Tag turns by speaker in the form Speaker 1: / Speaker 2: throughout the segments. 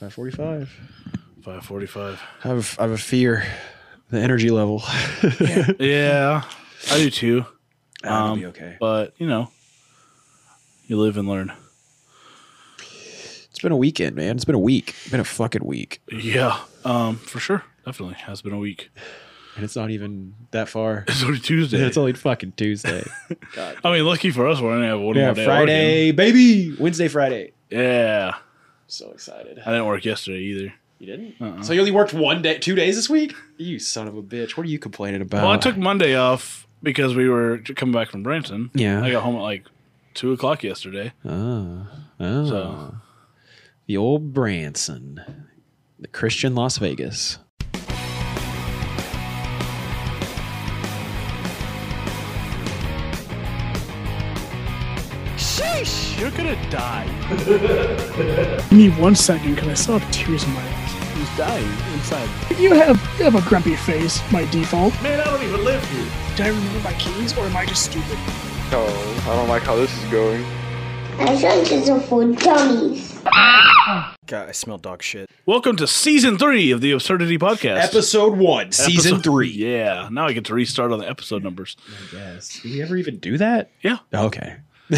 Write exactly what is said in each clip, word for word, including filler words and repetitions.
Speaker 1: five forty-five.
Speaker 2: five forty-five.
Speaker 1: I have, I have a fear. The energy level.
Speaker 3: Yeah.
Speaker 2: Yeah, I do too.
Speaker 1: That'll
Speaker 2: Um,
Speaker 1: be okay.
Speaker 2: But, you know, you live and learn.
Speaker 1: It's been a weekend, man. It's been a week. It's been a fucking week.
Speaker 2: Yeah, um, for sure. Definitely has been a week.
Speaker 1: And it's not even that far.
Speaker 2: It's only Tuesday.
Speaker 1: It's only fucking Tuesday. God.
Speaker 2: I mean, lucky for us, we're going to have one
Speaker 1: Yeah,
Speaker 2: more day.
Speaker 1: Friday, baby. Wednesday, Friday.
Speaker 2: Yeah.
Speaker 1: So excited.
Speaker 2: I didn't work yesterday either.
Speaker 1: You didn't?
Speaker 2: Uh-uh.
Speaker 1: So you only worked one day, two days this week? You son of a bitch. What are you complaining about?
Speaker 2: Well, I took Monday off because we were coming back from Branson.
Speaker 1: Yeah.
Speaker 2: I got home at like two o'clock yesterday.
Speaker 1: Oh. Oh.
Speaker 2: So.
Speaker 1: The old Branson. The Christian Las Vegas.
Speaker 2: Sheesh! You're going to die.
Speaker 3: Give me one second because I still have tears in my eyes.
Speaker 2: He's dying inside.
Speaker 3: You have you have a grumpy face by default.
Speaker 2: Man, I don't even live here.
Speaker 3: Did I remember my keys or am I just stupid?
Speaker 4: Oh, I don't like how this is going.
Speaker 5: I think it's for dummies.
Speaker 4: God, I smell dog shit.
Speaker 2: Welcome to season three of the Absurdity Podcast.
Speaker 1: Episode one, season
Speaker 2: Episode-
Speaker 1: three.
Speaker 2: Yeah. Now I get to restart on the episode numbers.
Speaker 1: I guess. Did we ever even do that?
Speaker 2: Yeah.
Speaker 1: Okay.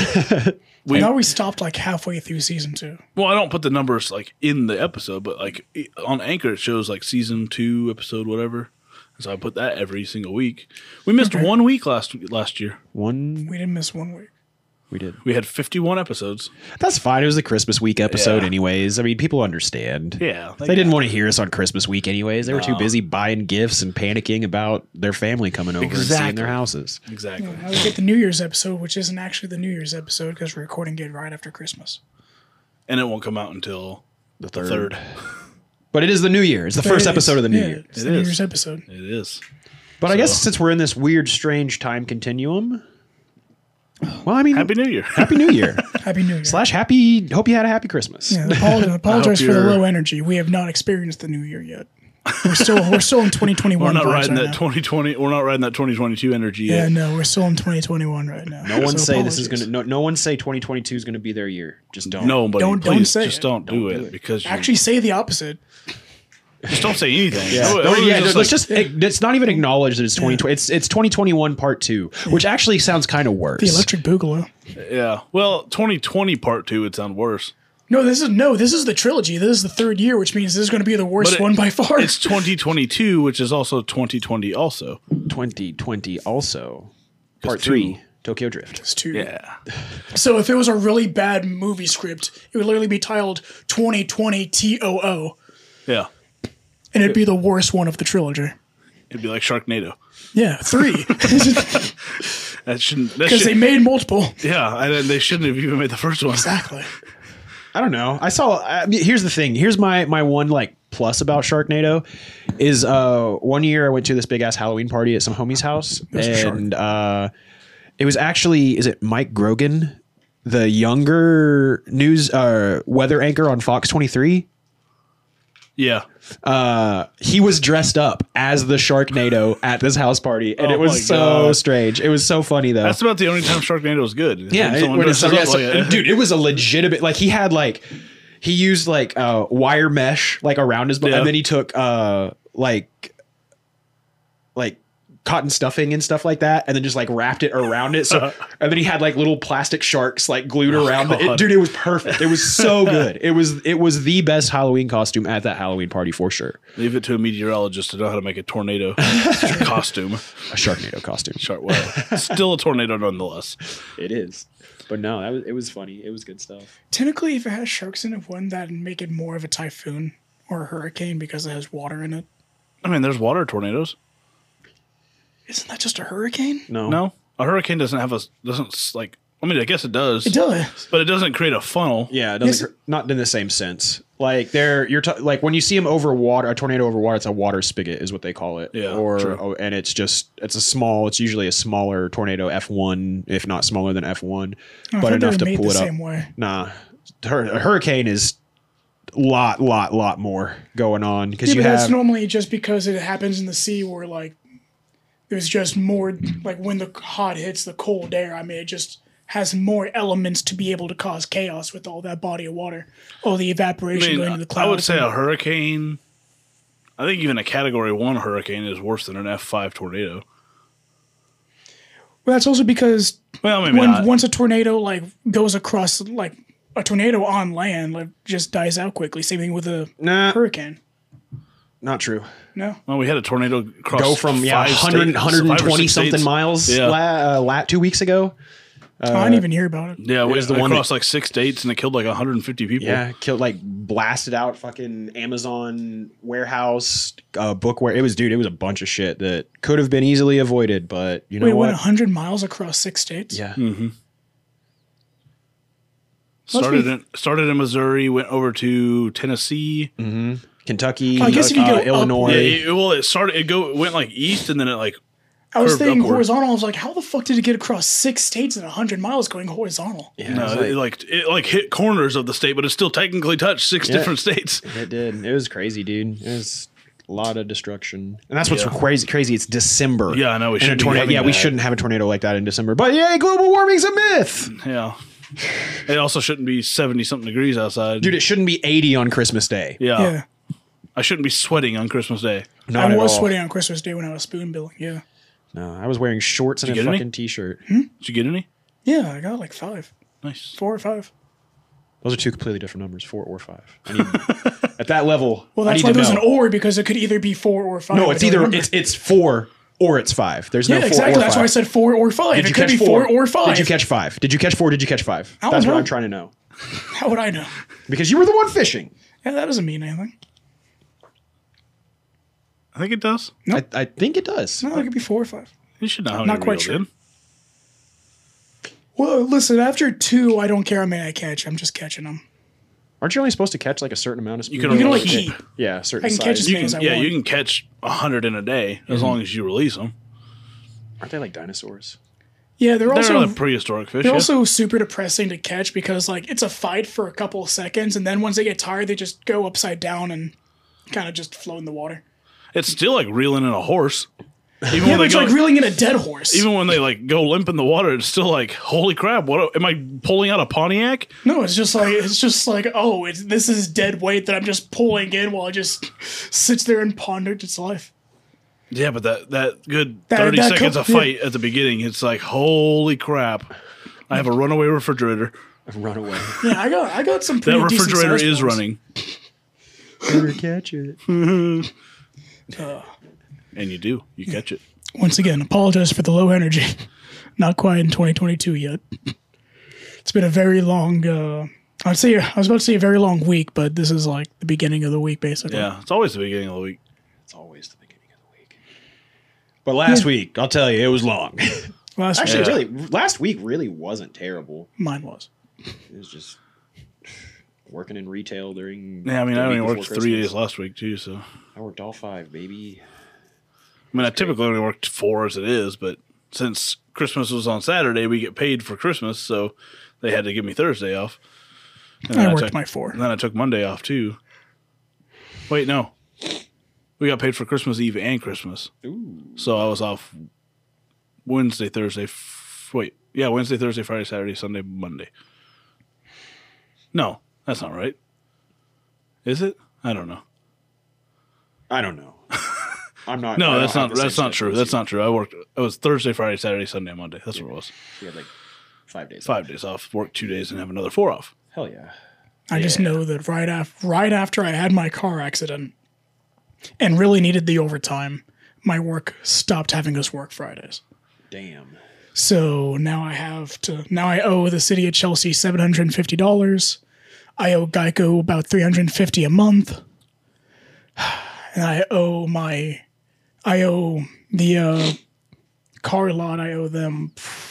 Speaker 2: We,
Speaker 3: I thought we stopped like halfway through season two.
Speaker 2: well, I don't put the numbers like in the episode, but like i- on Anchor it shows like season two, episode whatever. So I put that every single week. We missed
Speaker 3: Okay.
Speaker 2: one week last last year.
Speaker 1: One,
Speaker 3: We didn't miss one week.
Speaker 1: we did.
Speaker 2: We had fifty-one episodes.
Speaker 1: That's fine. It was the Christmas week episode,
Speaker 2: Yeah.
Speaker 1: anyways. I mean, people understand.
Speaker 2: Yeah.
Speaker 1: They didn't want to hear us on Christmas week, anyways. They were too
Speaker 2: No.
Speaker 1: busy buying gifts and panicking about their family coming over and seeing
Speaker 2: Exactly.
Speaker 1: their houses.
Speaker 2: Exactly.
Speaker 3: Now we get the New Year's episode, which isn't actually the New Year's episode because we're recording it right after Christmas.
Speaker 2: And it won't come out until
Speaker 1: The
Speaker 2: the third.
Speaker 1: But it is the New Year. It's the first
Speaker 3: It's-
Speaker 1: episode of the New
Speaker 3: yeah,
Speaker 1: Year.
Speaker 3: It's
Speaker 2: It
Speaker 3: the New
Speaker 2: is.
Speaker 3: Year's episode.
Speaker 2: It is.
Speaker 1: But I guess
Speaker 2: So-
Speaker 1: since we're in this weird, strange time continuum, well, I mean,
Speaker 2: Happy New Year.
Speaker 1: Happy New Year.
Speaker 3: Happy New Year.
Speaker 1: Slash happy, hope you had a happy Christmas.
Speaker 3: Yeah, apologize, apologize for the
Speaker 2: you're-
Speaker 3: low energy. We have not experienced the New Year yet. We're still we're still in twenty
Speaker 2: We're
Speaker 3: twenty-one.
Speaker 2: not
Speaker 3: vibes
Speaker 2: riding
Speaker 3: right
Speaker 2: that
Speaker 3: now.
Speaker 2: twenty twenty. We're not riding that twenty twenty-two energy
Speaker 3: Yeah,
Speaker 2: yet.
Speaker 3: no, we're still in twenty twenty-one right now.
Speaker 1: No one
Speaker 3: So
Speaker 1: say this is
Speaker 3: apologies.
Speaker 1: going to, no, no one say twenty twenty-two is going to be their year. Just don't.
Speaker 2: Nobody.
Speaker 3: Don't- don't
Speaker 2: please,
Speaker 3: say
Speaker 2: just
Speaker 3: it.
Speaker 2: don't, do,
Speaker 1: Don't
Speaker 2: it
Speaker 1: do it.
Speaker 2: because you
Speaker 3: Actually, say the opposite.
Speaker 2: just don't say anything.
Speaker 1: Yeah,
Speaker 2: No,
Speaker 1: no,
Speaker 2: it was
Speaker 1: yeah,
Speaker 2: just
Speaker 1: let's
Speaker 2: like-
Speaker 1: just, it, it's not even acknowledge that it's twenty twenty. It's, it's twenty twenty-one part two, which actually sounds kind of worse.
Speaker 3: The Electric Boogaloo.
Speaker 2: yeah. Well, twenty twenty part two would sound worse.
Speaker 3: No, this is no, this is the trilogy. This is the third year, which means this is going to be the worst
Speaker 2: But it-
Speaker 3: one by far.
Speaker 2: It's twenty twenty-two, which is also twenty twenty also.
Speaker 1: twenty twenty also. Part
Speaker 2: two.
Speaker 1: three, Tokyo Drift.
Speaker 3: It's two.
Speaker 2: Yeah.
Speaker 3: So if it was a really bad movie script, it would literally be titled twenty twenty T O O,
Speaker 2: Yeah.
Speaker 3: and it'd be the worst one of the trilogy.
Speaker 2: It'd be like Sharknado.
Speaker 3: Yeah, three.
Speaker 2: That shouldn't. That
Speaker 3: Because they
Speaker 2: should,
Speaker 3: made multiple.
Speaker 2: yeah, I, they shouldn't have even made the first one.
Speaker 3: Exactly.
Speaker 1: I don't know. I saw. I mean, here's the thing. Here's my my one like plus about Sharknado is uh one year I went to this big ass Halloween party at some homie's house,
Speaker 3: was a shark.
Speaker 1: and uh it was actually is it Mike Grogan, the younger news uh weather anchor on Fox twenty-three.
Speaker 2: Yeah.
Speaker 1: Uh, he was dressed up as the Sharknado at this house party, and
Speaker 2: Oh
Speaker 1: it was
Speaker 2: my
Speaker 1: so
Speaker 2: God.
Speaker 1: strange. It was so funny though.
Speaker 2: That's about the only time Sharknado is good. is
Speaker 1: Yeah,
Speaker 2: when
Speaker 1: it-
Speaker 2: someone
Speaker 1: when it's-
Speaker 2: dresses
Speaker 1: yeah,
Speaker 2: up
Speaker 1: so-
Speaker 2: like it.
Speaker 1: dude, it was a legitimate. Like he had like he used like uh, wire mesh like around his, bu-
Speaker 2: Yeah.
Speaker 1: and then he took uh like like cotton stuffing and stuff like that, and then just like wrapped it around it. So and then he had like little plastic sharks like glued around it. It-
Speaker 2: God.
Speaker 1: Dude, it was perfect. It was so good. It was it was the best Halloween costume at that Halloween party for sure.
Speaker 2: Leave it to a meteorologist to know how to make a tornado costume.
Speaker 1: A Sharknado costume.
Speaker 2: Shark, well, still a tornado nonetheless.
Speaker 1: It is. But no, that was it was funny. It was good stuff.
Speaker 3: Technically, if it has sharks in it, wouldn't that make it more of a typhoon or a hurricane because it has water in it?
Speaker 2: I mean, there's water tornadoes.
Speaker 3: Isn't that just a hurricane?
Speaker 1: No.
Speaker 2: No, a hurricane doesn't have a doesn't s- like. I mean, I guess it does.
Speaker 3: It does.
Speaker 2: but it doesn't create a funnel.
Speaker 1: Yeah, it doesn't
Speaker 3: Yes.
Speaker 1: not in the same sense. Like they're you're t- like when you see them over water, a tornado over water, it's a water spigot is what they call it.
Speaker 2: Yeah,
Speaker 1: or
Speaker 2: true.
Speaker 1: oh, and it's just it's a small. It's usually a smaller tornado, F one, if not smaller than F one,
Speaker 3: I
Speaker 1: but
Speaker 3: thought they
Speaker 1: enough
Speaker 3: were
Speaker 1: to
Speaker 3: made
Speaker 1: pull
Speaker 3: the
Speaker 1: it up.
Speaker 3: same way.
Speaker 1: Nah, Hur- a hurricane is lot, lot, lot more going on because
Speaker 3: Yeah,
Speaker 1: you
Speaker 3: but that's
Speaker 1: have
Speaker 3: normally just because it happens in the sea where like there's just more like when the hot hits the cold air. I mean, it just has more elements to be able to cause chaos with all that body of water, all the
Speaker 2: I
Speaker 3: evaporation
Speaker 2: mean,
Speaker 3: going to the clouds.
Speaker 2: I would say a hurricane. I think even a Category One hurricane is worse than an F five tornado.
Speaker 3: Well, that's also because
Speaker 2: Well, maybe
Speaker 3: when
Speaker 2: not.
Speaker 3: once a tornado like goes across, like a tornado on land, like just dies out quickly. Same thing with a
Speaker 1: Nah,
Speaker 3: hurricane.
Speaker 1: not true.
Speaker 3: No,
Speaker 2: Well, we had a tornado cross
Speaker 1: Go from yeah,
Speaker 2: five
Speaker 1: one hundred,
Speaker 2: states-
Speaker 1: one hundred
Speaker 2: five or
Speaker 1: twenty
Speaker 2: six
Speaker 1: something
Speaker 2: states.
Speaker 1: miles
Speaker 2: Yeah.
Speaker 1: la, uh, la, two weeks ago.
Speaker 3: I didn't even hear about it.
Speaker 2: Yeah, we
Speaker 1: was the
Speaker 2: it
Speaker 1: one
Speaker 2: crossed
Speaker 1: that-
Speaker 2: like six states and it killed like one hundred fifty people.
Speaker 1: Yeah, killed like blasted out fucking Amazon warehouse, uh, bookware. It was dude, it was a bunch of shit that could have been easily avoided, but you know
Speaker 3: Wait,
Speaker 1: what?
Speaker 3: went one hundred miles across six states?
Speaker 1: Yeah,
Speaker 2: started
Speaker 3: be-
Speaker 2: in started in Missouri, went over to Tennessee.
Speaker 1: Kentucky,
Speaker 3: I guess if you
Speaker 1: uh,
Speaker 3: go up-
Speaker 1: Illinois.
Speaker 2: Yeah, it, well, it started. It go it went like east, and then it like
Speaker 3: I was
Speaker 2: curved
Speaker 3: thinking
Speaker 2: upward.
Speaker 3: horizontal. I was like, how the fuck did it get across six states in one hundred miles going horizontal?
Speaker 1: Yeah,
Speaker 2: no,
Speaker 1: it, was
Speaker 2: it
Speaker 1: like-
Speaker 2: like it like hit corners of the state, but it still technically touched six
Speaker 1: Yeah.
Speaker 2: different states.
Speaker 1: it did. It was crazy, dude. It was a lot of destruction, and that's what's
Speaker 2: Yeah.
Speaker 1: crazy. Crazy. It's December.
Speaker 2: Yeah, I know, we
Speaker 1: And a
Speaker 2: shouldn't be
Speaker 1: tornado.
Speaker 2: having
Speaker 1: Yeah, we
Speaker 2: that.
Speaker 1: shouldn't have a tornado like that in December. But yeah, global warming's a myth,
Speaker 2: Yeah, it also shouldn't be seventy something degrees outside,
Speaker 1: dude. It shouldn't be eighty on Christmas Day.
Speaker 2: Yeah.
Speaker 3: Yeah.
Speaker 2: I shouldn't be sweating on Christmas Day.
Speaker 1: Not
Speaker 3: I
Speaker 1: at
Speaker 3: was
Speaker 1: all.
Speaker 3: sweating on Christmas Day when I was spoon billing. Yeah.
Speaker 1: No, I was wearing shorts and
Speaker 2: Did you
Speaker 1: a
Speaker 2: get any?
Speaker 1: fucking t-shirt.
Speaker 2: Did you get any?
Speaker 3: Yeah, I got like five,
Speaker 2: Nice.
Speaker 3: four or five.
Speaker 1: Those are two completely different numbers, four or five. I need, at that level,
Speaker 3: Well,
Speaker 1: I
Speaker 3: that's
Speaker 1: need
Speaker 3: why
Speaker 1: to
Speaker 3: there's
Speaker 1: know.
Speaker 3: an or, because it could either be four or five.
Speaker 1: No,
Speaker 3: I
Speaker 1: it's
Speaker 3: don't
Speaker 1: either
Speaker 3: remember.
Speaker 1: it's it's four or it's five. There's
Speaker 3: yeah,
Speaker 1: no four
Speaker 3: exactly.
Speaker 1: or
Speaker 3: That's
Speaker 1: five.
Speaker 3: why I said four or five.
Speaker 1: Did
Speaker 3: It
Speaker 1: you
Speaker 3: could
Speaker 1: catch
Speaker 3: be four or five.
Speaker 1: Did you catch five? Did you catch four? Did you catch five?
Speaker 3: I don't
Speaker 1: That's what
Speaker 3: know.
Speaker 1: I'm trying to know.
Speaker 3: How would I know?
Speaker 1: Because you were the one fishing.
Speaker 3: Yeah, that doesn't mean anything.
Speaker 2: I think it does.
Speaker 3: Nope.
Speaker 1: I, I think it does.
Speaker 3: No, it could be four or five.
Speaker 2: You should know how
Speaker 3: Not
Speaker 2: many
Speaker 3: quite
Speaker 2: reeled
Speaker 3: sure.
Speaker 2: in.
Speaker 3: Well, listen, after two, I don't care how many I catch. I'm just catching them.
Speaker 1: Aren't you only supposed to catch like a certain amount of?
Speaker 2: You
Speaker 1: spoons?
Speaker 2: can
Speaker 3: You can
Speaker 2: only
Speaker 3: only
Speaker 2: keep.
Speaker 3: keep.
Speaker 1: Yeah, a certain
Speaker 3: I can
Speaker 1: size.
Speaker 3: catch as
Speaker 2: You
Speaker 3: many
Speaker 2: can,
Speaker 3: as I
Speaker 2: yeah,
Speaker 3: want.
Speaker 2: you can catch a hundred in a day as long as you release them.
Speaker 1: Aren't they like dinosaurs?
Speaker 3: Yeah, they're
Speaker 2: They're
Speaker 3: also
Speaker 2: like prehistoric fish.
Speaker 3: they're
Speaker 2: Yeah.
Speaker 3: also super depressing to catch because like it's a fight for a couple of seconds, and then once they get tired, they just go upside down and kind of just float in the water.
Speaker 2: It's still like reeling in a horse. Even
Speaker 3: Yeah,
Speaker 2: when
Speaker 3: but
Speaker 2: they
Speaker 3: it's
Speaker 2: go,
Speaker 3: like reeling in a dead horse.
Speaker 2: even when they like go limp in the water, it's still like, holy crap! What am I pulling out a Pontiac?
Speaker 3: No, it's just like it's just like oh, it's this is dead weight that I'm just pulling in while it just sits there and ponders its life.
Speaker 2: Yeah, but that that good
Speaker 3: That-
Speaker 2: thirty
Speaker 3: that
Speaker 2: seconds
Speaker 3: co-
Speaker 2: of fight at the beginning, it's like, holy crap! I have a runaway refrigerator.
Speaker 1: Run away.
Speaker 3: Yeah, I got I got some pretty
Speaker 2: That
Speaker 3: decent
Speaker 2: refrigerator
Speaker 3: sized
Speaker 2: is
Speaker 3: ones.
Speaker 2: running,
Speaker 1: Never catch it.
Speaker 2: and you do you catch it.
Speaker 3: Once again, apologize for the low energy. Not quite in twenty twenty-two yet. It's been a very long. Uh, I'd say I was about to say a very long week, but this is like the beginning of the week, basically.
Speaker 2: Yeah, it's always the beginning of the week.
Speaker 1: It's always the beginning of the week. But last week, I'll tell you, it was long.
Speaker 3: Last
Speaker 1: Actually,
Speaker 2: Yeah.
Speaker 1: really, last week really wasn't terrible.
Speaker 3: mine was.
Speaker 1: It was just working in retail during.
Speaker 2: Yeah, I mean,
Speaker 1: the
Speaker 2: I only
Speaker 1: week
Speaker 2: worked
Speaker 1: before
Speaker 2: three
Speaker 1: Christmas.
Speaker 2: days last week too, so.
Speaker 1: I worked all five, baby.
Speaker 2: I mean, I typically only worked four as it is, but since Christmas was on Saturday, we get paid for Christmas, so they had to give me Thursday off. And then
Speaker 3: I worked
Speaker 2: took,
Speaker 3: my four.
Speaker 2: And then I took Monday off too. Wait, no. We got paid for Christmas Eve and Christmas.
Speaker 1: Ooh.
Speaker 2: So I was off Wednesday, Thursday. F- wait, yeah, Wednesday, Thursday, Friday, Saturday, Sunday, Monday. No, that's not right. Is it? I don't know.
Speaker 1: I don't know. I'm not. I
Speaker 2: No,
Speaker 1: don't
Speaker 2: that's
Speaker 1: have
Speaker 2: not
Speaker 1: the
Speaker 2: that's
Speaker 1: same
Speaker 2: not true.
Speaker 1: schedule as
Speaker 2: That's
Speaker 1: you.
Speaker 2: not true. I worked. It was Thursday, Friday, Saturday, Sunday, Monday. That's what it was.
Speaker 1: We had like five days.
Speaker 2: Five days off. Work two days and have another four off.
Speaker 1: Hell yeah.
Speaker 3: I just
Speaker 1: Yeah.
Speaker 3: know that right after right after I had my car accident and really needed the overtime, my work stopped having us work Fridays.
Speaker 1: Damn.
Speaker 3: So now I have to. Now I owe the city of Chelsea seven hundred and fifty dollars. I owe Geico about three hundred and fifty a month, and I owe my. I owe the uh, car lot. I owe them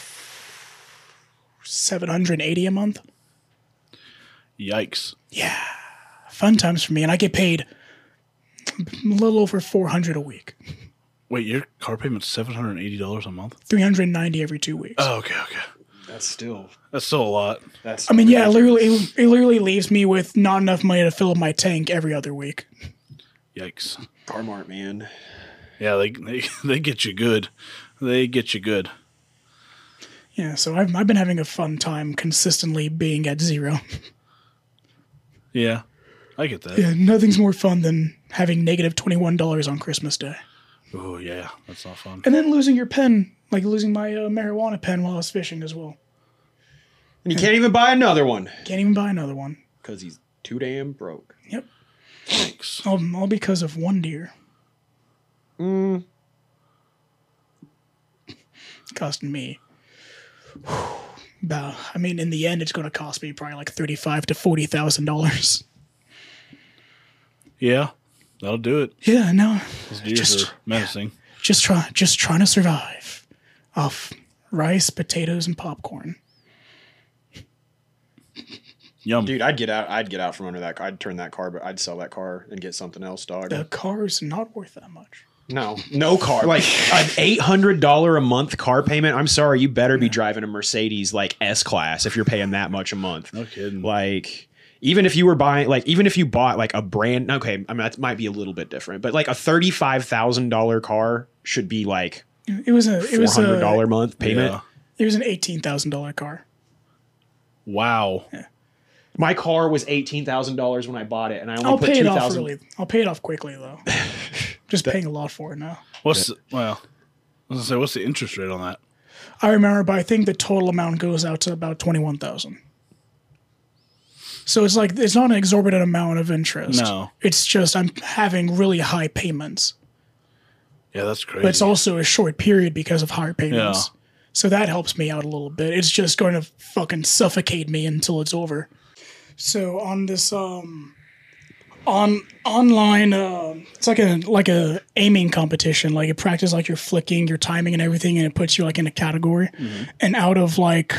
Speaker 3: seven hundred and eighty a month.
Speaker 2: Yikes.
Speaker 3: Fun times for me, and I get paid a little over four hundred a week.
Speaker 2: Wait, your car payment's seven hundred and eighty dollars a month?
Speaker 3: Three hundred and ninety every two weeks.
Speaker 2: Oh, okay, okay.
Speaker 1: That's still.
Speaker 2: That's still a lot.
Speaker 1: That's.
Speaker 3: I mean, yeah, it literally, it, it literally leaves me with not enough money to fill up my tank every other week.
Speaker 2: Yikes.
Speaker 1: Carmart, man.
Speaker 2: Yeah, they they they get you good. They get you good.
Speaker 3: Yeah, so I've I've been having a fun time consistently being at zero.
Speaker 2: Yeah, I get that.
Speaker 3: Yeah, nothing's more fun than having negative twenty-one dollars on Christmas Day.
Speaker 2: Oh, yeah, that's not fun.
Speaker 3: And then losing your pen, like losing my uh, marijuana pen while I was fishing as well.
Speaker 1: And you can't even buy another one.
Speaker 3: Can't even buy another one.
Speaker 1: Because he's too damn broke.
Speaker 3: Yep.
Speaker 2: Thanks.
Speaker 3: All, all because of one deer.
Speaker 1: Mm.
Speaker 3: Costing me. About, I mean, in the end, it's going to cost me probably like thirty-five to forty thousand dollars.
Speaker 2: Yeah, that'll do it.
Speaker 3: Yeah, no,
Speaker 2: Those deers
Speaker 3: Just-
Speaker 2: are menacing.
Speaker 3: just try, just trying to survive off rice, potatoes, and popcorn.
Speaker 2: Yum.
Speaker 1: Dude, I'd get out. I'd get out from under that. I'd turn that car, but I'd sell that car and get something else, dog.
Speaker 3: The car's not worth that much.
Speaker 1: No, no car. Like an eight hundred dollar a month car payment. I'm sorry, you better be driving a Mercedes like S class if you're paying that much a month.
Speaker 2: No kidding.
Speaker 1: Like, even if you were buying, like, even if you bought like a brand. Okay, I mean that might be a little bit different, but like a thirty five thousand dollar car should be like
Speaker 3: It was a, it
Speaker 1: four
Speaker 3: was
Speaker 1: hundred dollar
Speaker 3: a,
Speaker 1: a month payment.
Speaker 2: Yeah.
Speaker 3: it was an eighteen thousand dollar car.
Speaker 2: Wow.
Speaker 1: My car was eighteen thousand dollars when I bought it, and I only
Speaker 3: I'll
Speaker 1: put
Speaker 3: pay
Speaker 1: two
Speaker 3: it off
Speaker 1: thousand.
Speaker 3: really. I'll pay it off quickly though. Just paying a lot for it now.
Speaker 2: What's the, well? I was gonna say, what's the interest rate on that?
Speaker 3: I remember, but I think the total amount goes out to about twenty-one thousand. So it's like it's not an exorbitant amount of interest.
Speaker 2: No.
Speaker 3: It's just I'm having really high payments,
Speaker 2: Yeah, that's crazy.
Speaker 3: but it's also a short period because of higher payments.
Speaker 2: Yeah.
Speaker 3: So that helps me out a little bit. It's just going to fucking suffocate me until it's over. So on this um on online uh, it's like a like a aiming competition. Like it practices like your flicking, your timing and everything, and it puts you like in a category.
Speaker 2: Mm-hmm.
Speaker 3: And out of like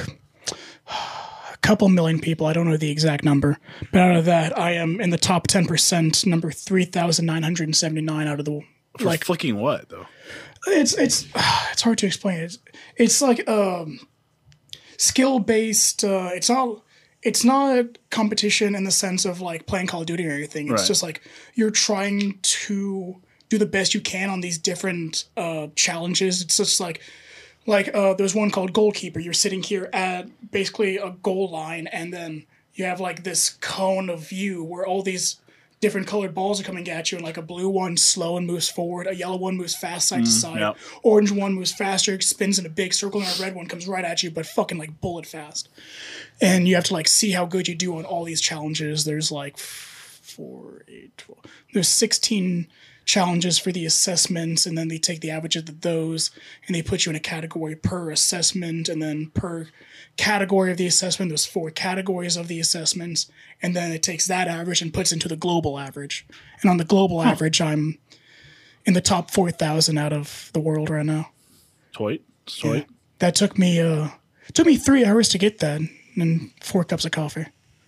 Speaker 3: a couple million people, I don't know the exact number, but out of that I am in the top ten percent, number three thousand nine hundred seventy-nine out of the
Speaker 2: For
Speaker 3: like
Speaker 2: flicking what though?
Speaker 3: it's it's it's hard to explain. It's it's like um skill based. Uh, it's not it's not a competition in the sense of like playing Call of Duty or anything. It's
Speaker 2: Right.
Speaker 3: just like you're trying to do the best you can on these different uh, challenges. It's just like like uh, there's one called Goalkeeper. You're sitting here at basically a goal line, and then you have like this cone of view where all these different colored balls are coming at you, and like a blue one slow and moves forward, a yellow one moves fast side to side,
Speaker 2: yep.
Speaker 3: orange one moves faster, spins in a big circle, and a red one comes right at you, but fucking like bullet fast. And you have to like see how good you do on all these challenges. There's like four, eight, twelve. There's sixteen challenges for the assessments, and then they take the averages of those, and they put you in a category per assessment, and then per category of the assessment, there's four categories of the assessments, and then it takes that average and puts into the global average. And on the global huh. average, I'm in the top four thousand out of the world right now.
Speaker 2: Toit, toit.
Speaker 3: Yeah. That took me uh, took me three hours to get that, and four cups of coffee.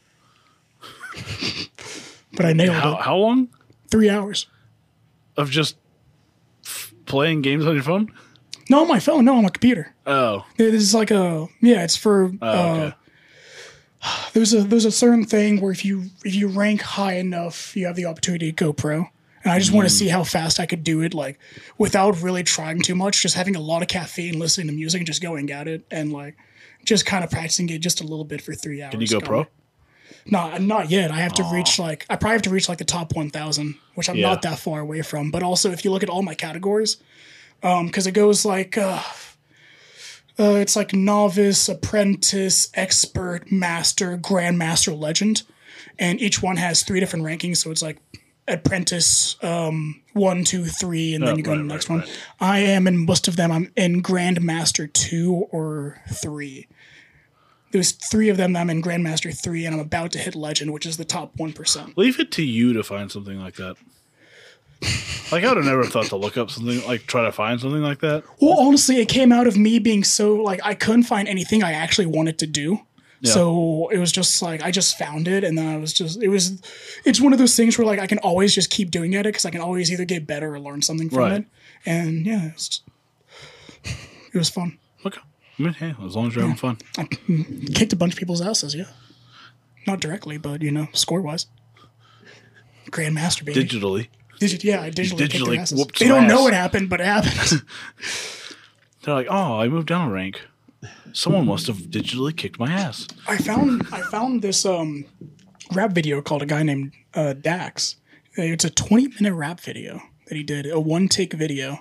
Speaker 3: But I nailed
Speaker 2: How
Speaker 3: it.
Speaker 2: how long
Speaker 3: Three hours.
Speaker 2: of just f- playing games on your phone?
Speaker 3: No, on my phone. No, on my computer.
Speaker 2: Oh,
Speaker 3: It is like a yeah. It's for
Speaker 2: oh
Speaker 3: uh,
Speaker 2: okay.
Speaker 3: there's a there's a certain thing where if you if you rank high enough, you have the opportunity to go pro. And I just want to see how fast I could do it, like without really trying too much, just having a lot of caffeine, listening to music, and just going at it, and like just kind of practicing it just a little bit for three hours.
Speaker 2: Can you go pro?
Speaker 3: No, not yet. I have to reach like I probably have to reach like the top one thousand, which I'm
Speaker 2: Yeah.
Speaker 3: not that far away from. But also, if you look at all my categories, um, because it goes like uh, uh, it's like novice, apprentice, expert, master, grandmaster, legend, and each one has three different rankings. So it's like apprentice, um, one, two, three, and then
Speaker 2: Oh,
Speaker 3: you go
Speaker 2: right,
Speaker 3: to the next
Speaker 2: right,
Speaker 3: one.
Speaker 2: right.
Speaker 3: I am in most of them. I'm in grandmaster two or three. There's three of them that I'm in Grandmaster three, and I'm about to hit Legend, which is the top one percent.
Speaker 2: Leave it to you to find something like that. Like I would have never thought to look up something like try to find something like that.
Speaker 3: Well, honestly, it came out of me being so, like, I couldn't find anything I actually wanted to do.
Speaker 2: Yeah.
Speaker 3: So it was just like, I just found it, and then I was just, it was, it's one of those things where, like, I can always just keep doing it because I can always either get better or learn something from
Speaker 2: Right.
Speaker 3: it. And yeah, it was, it was fun.
Speaker 2: Okay. I mean, hey, as long as you're having fun.
Speaker 3: I kicked a bunch of people's asses, yeah. Not directly, but, you know, score-wise. Grandmaster, baby.
Speaker 2: Digitally.
Speaker 3: Digit, yeah, I digitally, kicked
Speaker 2: digitally
Speaker 3: their asses.
Speaker 2: whooped
Speaker 3: They
Speaker 2: some
Speaker 3: don't know
Speaker 2: ass.
Speaker 3: what happened, but it happened.
Speaker 2: They're like, oh, I moved down a rank. Someone must have digitally kicked my ass.
Speaker 3: I found I found this um rap video called a guy named uh, Dax. It's a twenty minute rap video that he did, a one take video.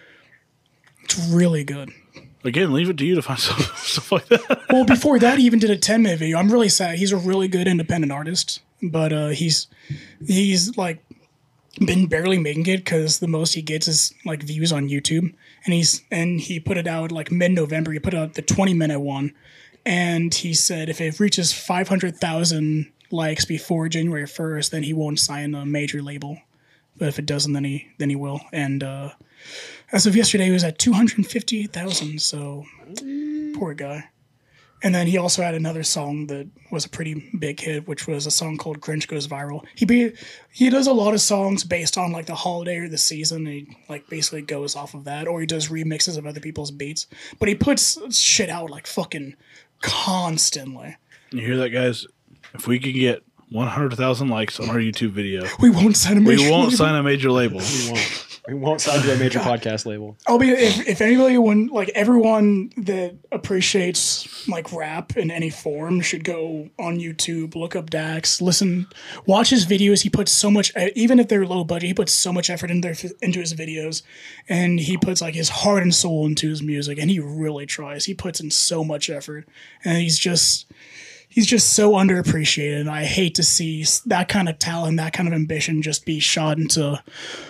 Speaker 3: It's really good.
Speaker 2: Again, leave it to you to find stuff, stuff like that.
Speaker 3: Well, before that, he even did a ten minute video. I'm really sad. He's a really good independent artist, but uh, he's he's like been barely making it because the most he gets is like views on YouTube. And he's and he put it out like mid November. He put out the twenty minute one, and he said if it reaches five hundred thousand likes before January first, then he won't sign a major label. But if it doesn't, then he then he will. And uh, as of yesterday, he was at two hundred fifty-eight thousand. So poor guy. And then he also had another song that was a pretty big hit, which was a song called Grinch Goes Viral. He be, he does a lot of songs based on like the holiday or the season. And he like basically goes off of that, or he does remixes of other people's beats. But he puts shit out like fucking constantly.
Speaker 2: You hear that, guys? If we could get one hundred thousand likes on our YouTube video,
Speaker 3: We won't sign a major
Speaker 2: we won't
Speaker 3: label.
Speaker 2: sign a major label.
Speaker 1: We won't. We won't sign to a major podcast label.
Speaker 3: I'll be if, if anybody when like everyone that appreciates like rap in any form should go on YouTube, look up Dax, listen, watch his videos. He puts so much, even if they're low budget, he puts so much effort in their, into his videos, and he puts like his heart and soul into his music, and he really tries. He puts in so much effort, and he's just. He's just so underappreciated, and I hate to see that kind of talent, that kind of ambition just be shot into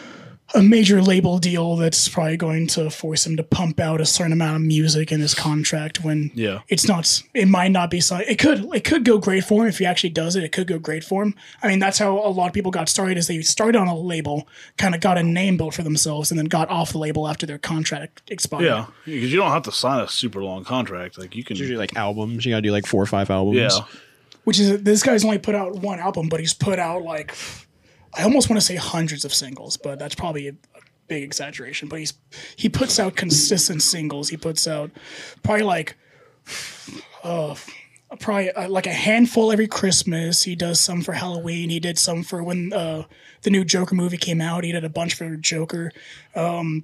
Speaker 3: a major label deal that's probably going to force him to pump out a certain amount of music in his contract when
Speaker 2: Yeah.
Speaker 3: it's not, it might not be, it could, it could go great for him if he actually does it. It could go great for him. I mean, that's how a lot of people got started is they started on a label, kind of got a name built for themselves and then got off the label after their contract expired.
Speaker 2: Yeah, because you don't have to sign a super long contract. Like you can,
Speaker 1: It's usually like albums. You gotta do like four or five albums.
Speaker 2: yeah,
Speaker 3: Which is, this guy's only put out one album, but he's put out like, I almost want to say hundreds of singles, but that's probably a big exaggeration. But he's he puts out consistent singles. He puts out probably like uh, probably uh, like a handful every Christmas. He does some for Halloween. He did some for when uh, the new Joker movie came out. He did a bunch for Joker. Um,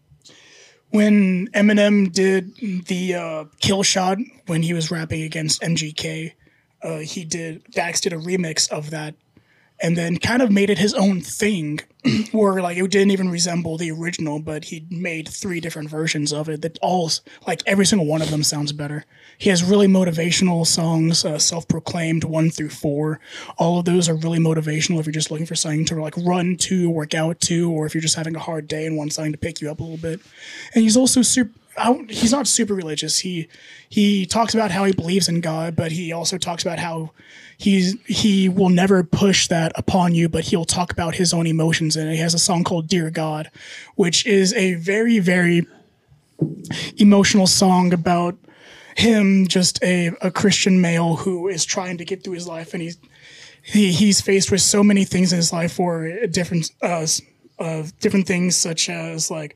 Speaker 3: when Eminem did the uh, Kill Shot when he was rapping against M G K, uh, he did Dax did a remix of that. And then kind of made it his own thing, where like it didn't even resemble the original, but he made three different versions of it that all, like every single one of them sounds better. He has really motivational songs, uh, self-proclaimed one through four. All of those are really motivational if you're just looking for something to like run to, work out to, or if you're just having a hard day and want something to pick you up a little bit. And he's also super. He's not super religious. He he talks about how he believes in God, but he also talks about how he's he will never push that upon you, but he'll talk about his own emotions. And he has a song called Dear God, which is a very, very emotional song about him, just a, a Christian male who is trying to get through his life. And he's he, he's faced with so many things in his life for different uh, uh, different things, such as like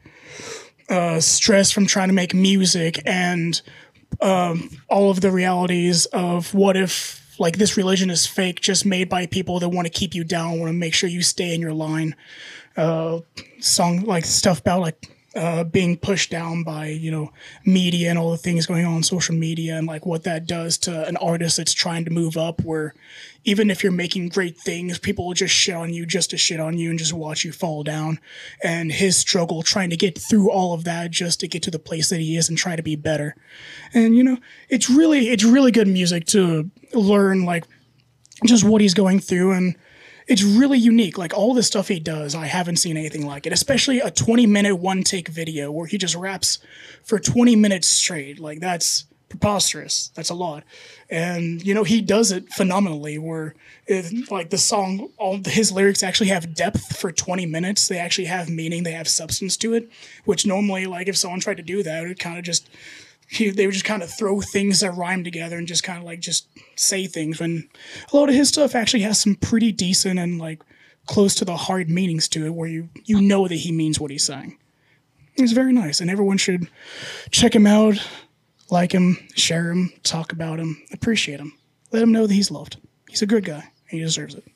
Speaker 3: Uh, stress from trying to make music and um, all of the realities of what if like this religion is fake, just made by people that want to keep you down, want to make sure you stay in your line. Uh, song like stuff about like uh, being pushed down by, you know, media and all the things going on on social media and like what that does to an artist that's trying to move up, where even if you're making great things, people will just shit on you just to shit on you and just watch you fall down. And his struggle trying to get through all of that just to get to the place that he is and try to be better. And, you know, it's really, it's really good music to learn like just what he's going through. And it's really unique. Like all the stuff he does, I haven't seen anything like it, especially a twenty minute one take video where he just raps for twenty minutes straight. Like that's preposterous. That's a lot. And, you know, he does it phenomenally where it, like the song, all his lyrics actually have depth for twenty minutes. They actually have meaning. They have substance to it, which normally, like if someone tried to do that, it would kind of just, he, they would just kind of throw things that rhyme together and just kind of like just say things, when a lot of his stuff actually has some pretty decent and like close to the heart meanings to it, where you, you know that he means what he's saying. It's very nice, and everyone should check him out. Like him, share him, talk about him, appreciate him. Let him know that he's loved. He's a good guy. And he deserves it.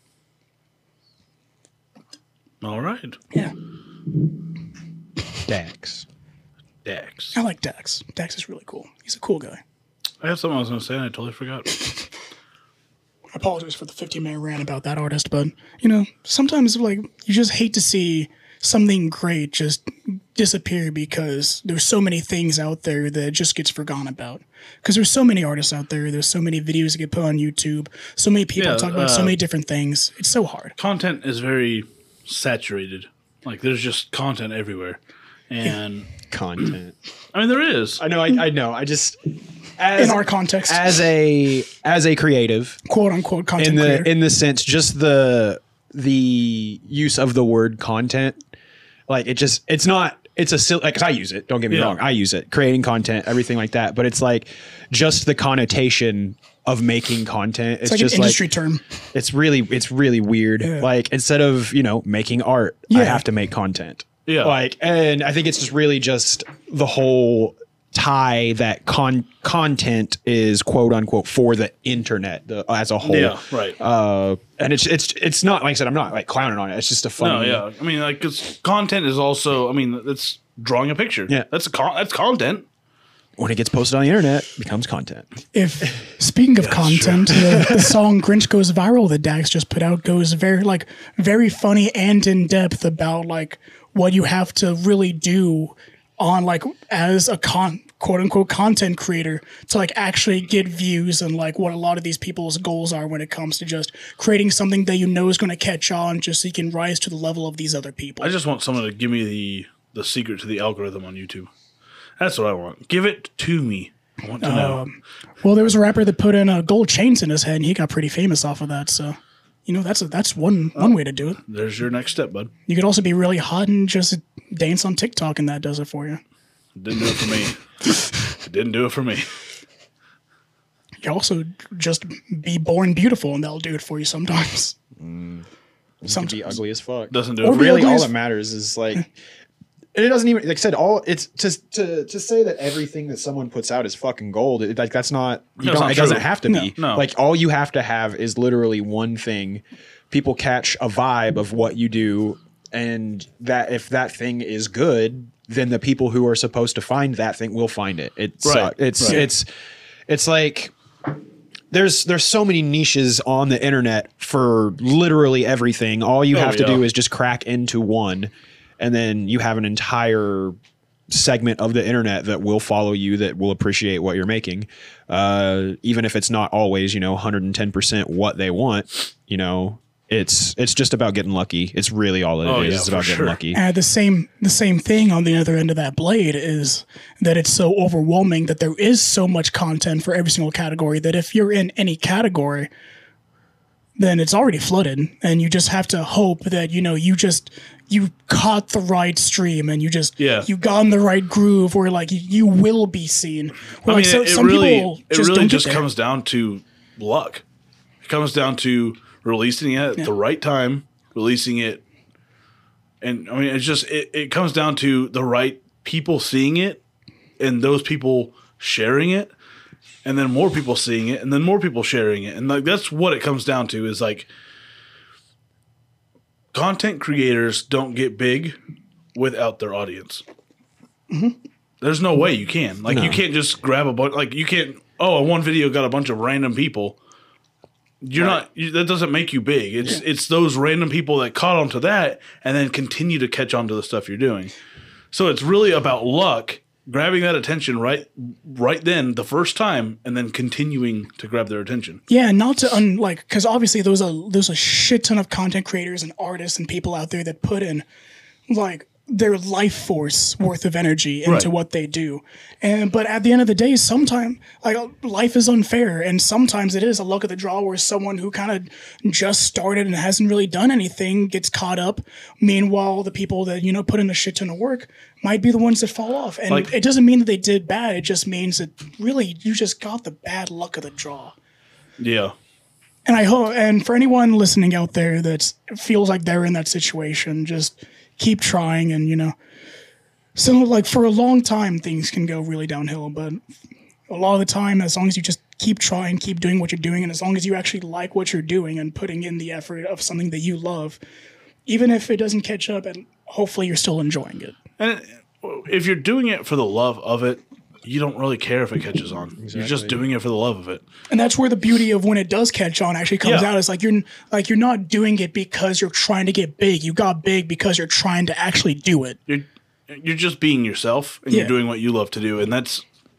Speaker 2: All right.
Speaker 3: Yeah.
Speaker 1: Dax.
Speaker 2: Dax.
Speaker 3: I like Dax. Dax is really cool. He's a cool guy.
Speaker 2: I have something I was going to say and I totally forgot.
Speaker 3: I apologize for the fifteen minute rant about that artist, but you know, sometimes like you just hate to see something great just disappear because there's so many things out there that just gets forgotten about. Because there's so many artists out there, there's so many videos that get put on YouTube, so many people
Speaker 2: Yeah,
Speaker 3: talk about
Speaker 2: uh,
Speaker 3: so many different things. It's so hard.
Speaker 2: Content is very saturated. Like, there's just content everywhere. And,
Speaker 1: Content.
Speaker 2: I mean, there is.
Speaker 1: I know. I, I know. I just as
Speaker 3: In our context,
Speaker 1: as a as a creative
Speaker 3: quote unquote content
Speaker 1: in the
Speaker 3: creator.
Speaker 1: in the sense, just the the use of the word content, like it just it's not. It's a silly, like, 'cause I use it. Don't get me
Speaker 2: Yeah.
Speaker 1: wrong. I use it, creating content, everything like that. But it's like just the connotation of making content. It's,
Speaker 3: it's like
Speaker 1: just
Speaker 3: an industry
Speaker 1: like
Speaker 3: term.
Speaker 1: it's really it's really weird.
Speaker 3: Yeah.
Speaker 1: Like instead of you know making art,
Speaker 3: Yeah.
Speaker 1: I have to make content.
Speaker 2: Yeah.
Speaker 1: Like, and I think it's just really just the whole tie that con content is quote unquote for the internet the, as a whole.
Speaker 2: Yeah, right.
Speaker 1: Uh, and it's it's it's not like I said. I'm not like clowning on it. It's just a
Speaker 2: No,
Speaker 1: funny.
Speaker 2: yeah. I mean, like, because content is also, I mean, it's drawing a picture.
Speaker 1: Yeah.
Speaker 2: That's a con- that's content.
Speaker 1: When it gets posted on the internet, it becomes content.
Speaker 3: If speaking of content, the, the song "Grinch Goes Viral" that Dax just put out goes very like very funny and in depth about like what you have to really do on like as a con quote unquote content creator to like actually get views and like what a lot of these people's goals are when it comes to just creating something that you know is going to catch on just so you can rise to the level of these other people.
Speaker 2: I just want someone to give me the the secret to the algorithm on YouTube. That's what I want. Give it to me. I want to know.
Speaker 3: Um, well, there was a rapper that put in uh, gold chains in his head and he got pretty famous off of that. So, you know, that's a, that's one one way to do it.
Speaker 2: There's your next step, bud.
Speaker 3: You could also be really hot and just dance on TikTok, and that does it for you.
Speaker 2: Didn't do it for me. It didn't do it for me.
Speaker 3: You can also just be born beautiful, and that'll do it for you sometimes.
Speaker 1: Some
Speaker 3: Sometimes.
Speaker 1: be ugly as fuck.
Speaker 2: Doesn't do
Speaker 3: Or
Speaker 2: it for me.
Speaker 1: Really,
Speaker 3: ugly
Speaker 1: all
Speaker 3: as-
Speaker 1: that matters is like, and it doesn't even like I said. All it's to to to say that everything that someone puts out is fucking gold. It, like that's not. You
Speaker 2: That's
Speaker 1: don't,
Speaker 2: not
Speaker 1: it doesn't
Speaker 2: true.
Speaker 1: have to
Speaker 3: No.
Speaker 1: be.
Speaker 2: No.
Speaker 1: Like all you have to have is literally one thing. People catch a vibe of what you do, and that if that thing is good, then the people who are supposed to find that thing will find it. It's
Speaker 2: Right.
Speaker 1: uh, it's
Speaker 2: Right.
Speaker 1: it's it's like. There's there's so many niches on the internet for literally everything. All you
Speaker 2: Oh,
Speaker 1: have to
Speaker 2: yeah.
Speaker 1: do is just crack into one, and then you have an entire segment of the internet that will follow you, that will appreciate what you're making, uh, even if it's not always you know one hundred ten percent what they want. You know, it's it's just about getting lucky. It's really all it
Speaker 2: Oh,
Speaker 1: is.
Speaker 2: yeah,
Speaker 1: it's
Speaker 2: for
Speaker 1: about getting
Speaker 2: sure.
Speaker 1: lucky.
Speaker 3: And the same the same thing on the other end of that blade is that it's so overwhelming that there is so much content for every single category that if you're in any category, then it's already flooded, and you just have to hope that you know you just you caught the right stream and you just
Speaker 2: Yeah.
Speaker 3: you got in the right groove where like you, you will be seen. Where,
Speaker 2: I
Speaker 3: like,
Speaker 2: mean,
Speaker 3: so,
Speaker 2: it, it
Speaker 3: some
Speaker 2: really,
Speaker 3: people
Speaker 2: it
Speaker 3: just
Speaker 2: really
Speaker 3: don't
Speaker 2: just
Speaker 3: get there.
Speaker 2: comes down to luck. It comes down to releasing it at
Speaker 3: Yeah.
Speaker 2: the right time, releasing it, and I mean, it's just it, it comes down to the right people seeing it, and those people sharing it, and then more people seeing it, and then more people sharing it, and like that's what it comes down to. Is like content creators don't get big without their audience. There's no way you can. Like you can't just grab a bunch. Like you can't. Oh, one video got a bunch of random people. You're not. You, that doesn't make you big. It's it's those random people that caught onto that and then continue to catch on to the stuff you're doing. So it's really about luck, grabbing that attention right right then the first time, and then continuing to grab their attention.
Speaker 3: Yeah, not to un like because obviously there's a there's a shit ton of content creators and artists and people out there that put in like their life force worth of energy into
Speaker 2: Right.
Speaker 3: what they do, and but at the end of the day, sometimes like life is unfair, and sometimes it is a luck of the draw where someone who kind of just started and hasn't really done anything gets caught up. Meanwhile, the people that you know put in a shit ton of work might be the ones that fall off, and
Speaker 2: Like-
Speaker 3: it doesn't mean that they did bad. It just means that really you just got the bad luck of the draw.
Speaker 2: Yeah.
Speaker 3: And I hope, and for anyone listening out there that feels like they're in that situation, just keep trying. And you know, so like for a long time, things can go really downhill. But a lot of the time, as long as you just keep trying, keep doing what you're doing, and as long as you actually like what you're doing and putting in the effort of something that you love, even if it doesn't catch up, and hopefully you're still enjoying it.
Speaker 2: And it, if you're doing it for the love of it, you don't really care if it catches on. Exactly. You're just doing it for the love of it.
Speaker 3: And that's where the beauty of when it does catch on actually comes
Speaker 2: Yeah.
Speaker 3: out. Is like you're like you're not doing it because you're trying to get big. You got big because you're trying to actually do it.
Speaker 2: You're you're just being yourself, and
Speaker 3: Yeah.
Speaker 2: you're doing what you love to do, and that's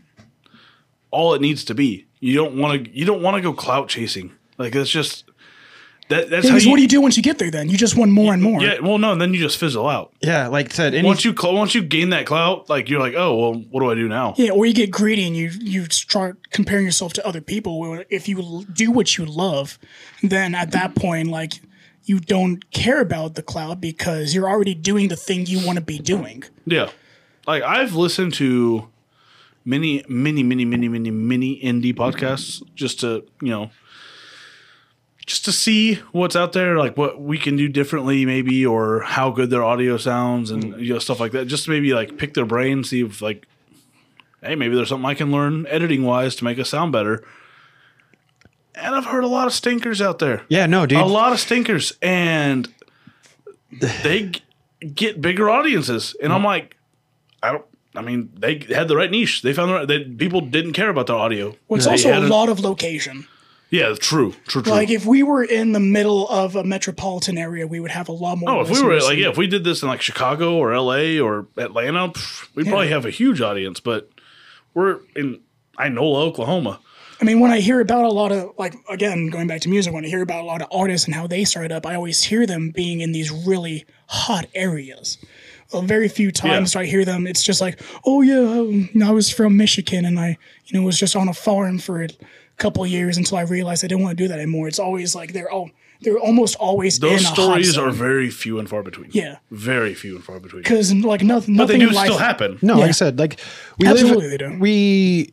Speaker 2: all it needs to be. You don't want to. You don't want to go clout chasing. Like that's just that. That's
Speaker 3: Yeah,
Speaker 2: how
Speaker 3: because
Speaker 2: you.
Speaker 3: what do you do once you get there? Then you just want more and more.
Speaker 2: Yeah. Well, no, and then you just fizzle out.
Speaker 1: Yeah, like I said, any,
Speaker 2: Once you cl- once you gain that clout, like you're like, oh well, what do I do now?
Speaker 3: Yeah, or you get greedy and you you start comparing yourself to other people. Where if you l- do what you love, then at that point, like you don't care about the cloud because you're already doing the thing you want to be doing.
Speaker 2: Yeah. Like I've listened to many, many, many, many, many, many indie podcasts just to, you know, just to see what's out there, like what we can do differently maybe, or how good their audio sounds and you know, stuff like that. Just to maybe like pick their brain, see if like, hey, maybe there's something I can learn editing wise to make us sound better. And I've heard a lot of stinkers out there.
Speaker 1: yeah, no, dude.
Speaker 2: A lot of stinkers. And they g- get bigger audiences. And I'm like, I don't. I mean, they had the right niche. They found the right. They, people didn't care about their audio.
Speaker 3: Well, it's
Speaker 2: They
Speaker 3: also
Speaker 2: had
Speaker 3: a lot of location.
Speaker 2: Yeah, true, true, true.
Speaker 3: Like if we were in the middle of a metropolitan area, we would have a lot more.
Speaker 2: oh, if we were
Speaker 3: listeners
Speaker 2: like,
Speaker 3: and-
Speaker 2: yeah, if we did this in like Chicago or L A or Atlanta, pff, we'd probably have a huge audience. But we're in Inola, Oklahoma.
Speaker 3: I mean, when I hear about a lot of, like, again, going back to music, when I hear about a lot of artists and how they started up, I always hear them being in these really hot areas. Well, very few times
Speaker 2: Yeah.
Speaker 3: do I hear them. It's just like, oh, yeah, um, I was from Michigan and I, you know, was just on a farm for a couple of years until I realized I didn't want to do that anymore. It's always like they're all, they're almost always
Speaker 2: Those
Speaker 3: in a hot
Speaker 2: stories
Speaker 3: zone.
Speaker 2: are very few and far between.
Speaker 3: Yeah.
Speaker 2: Very few and far between.
Speaker 3: Because, like, nothing,
Speaker 2: But they
Speaker 3: nothing
Speaker 2: do
Speaker 3: in life,
Speaker 2: still happen.
Speaker 1: No, like
Speaker 3: Yeah.
Speaker 1: I said, like we
Speaker 3: Absolutely
Speaker 1: live,
Speaker 3: they do.
Speaker 1: We,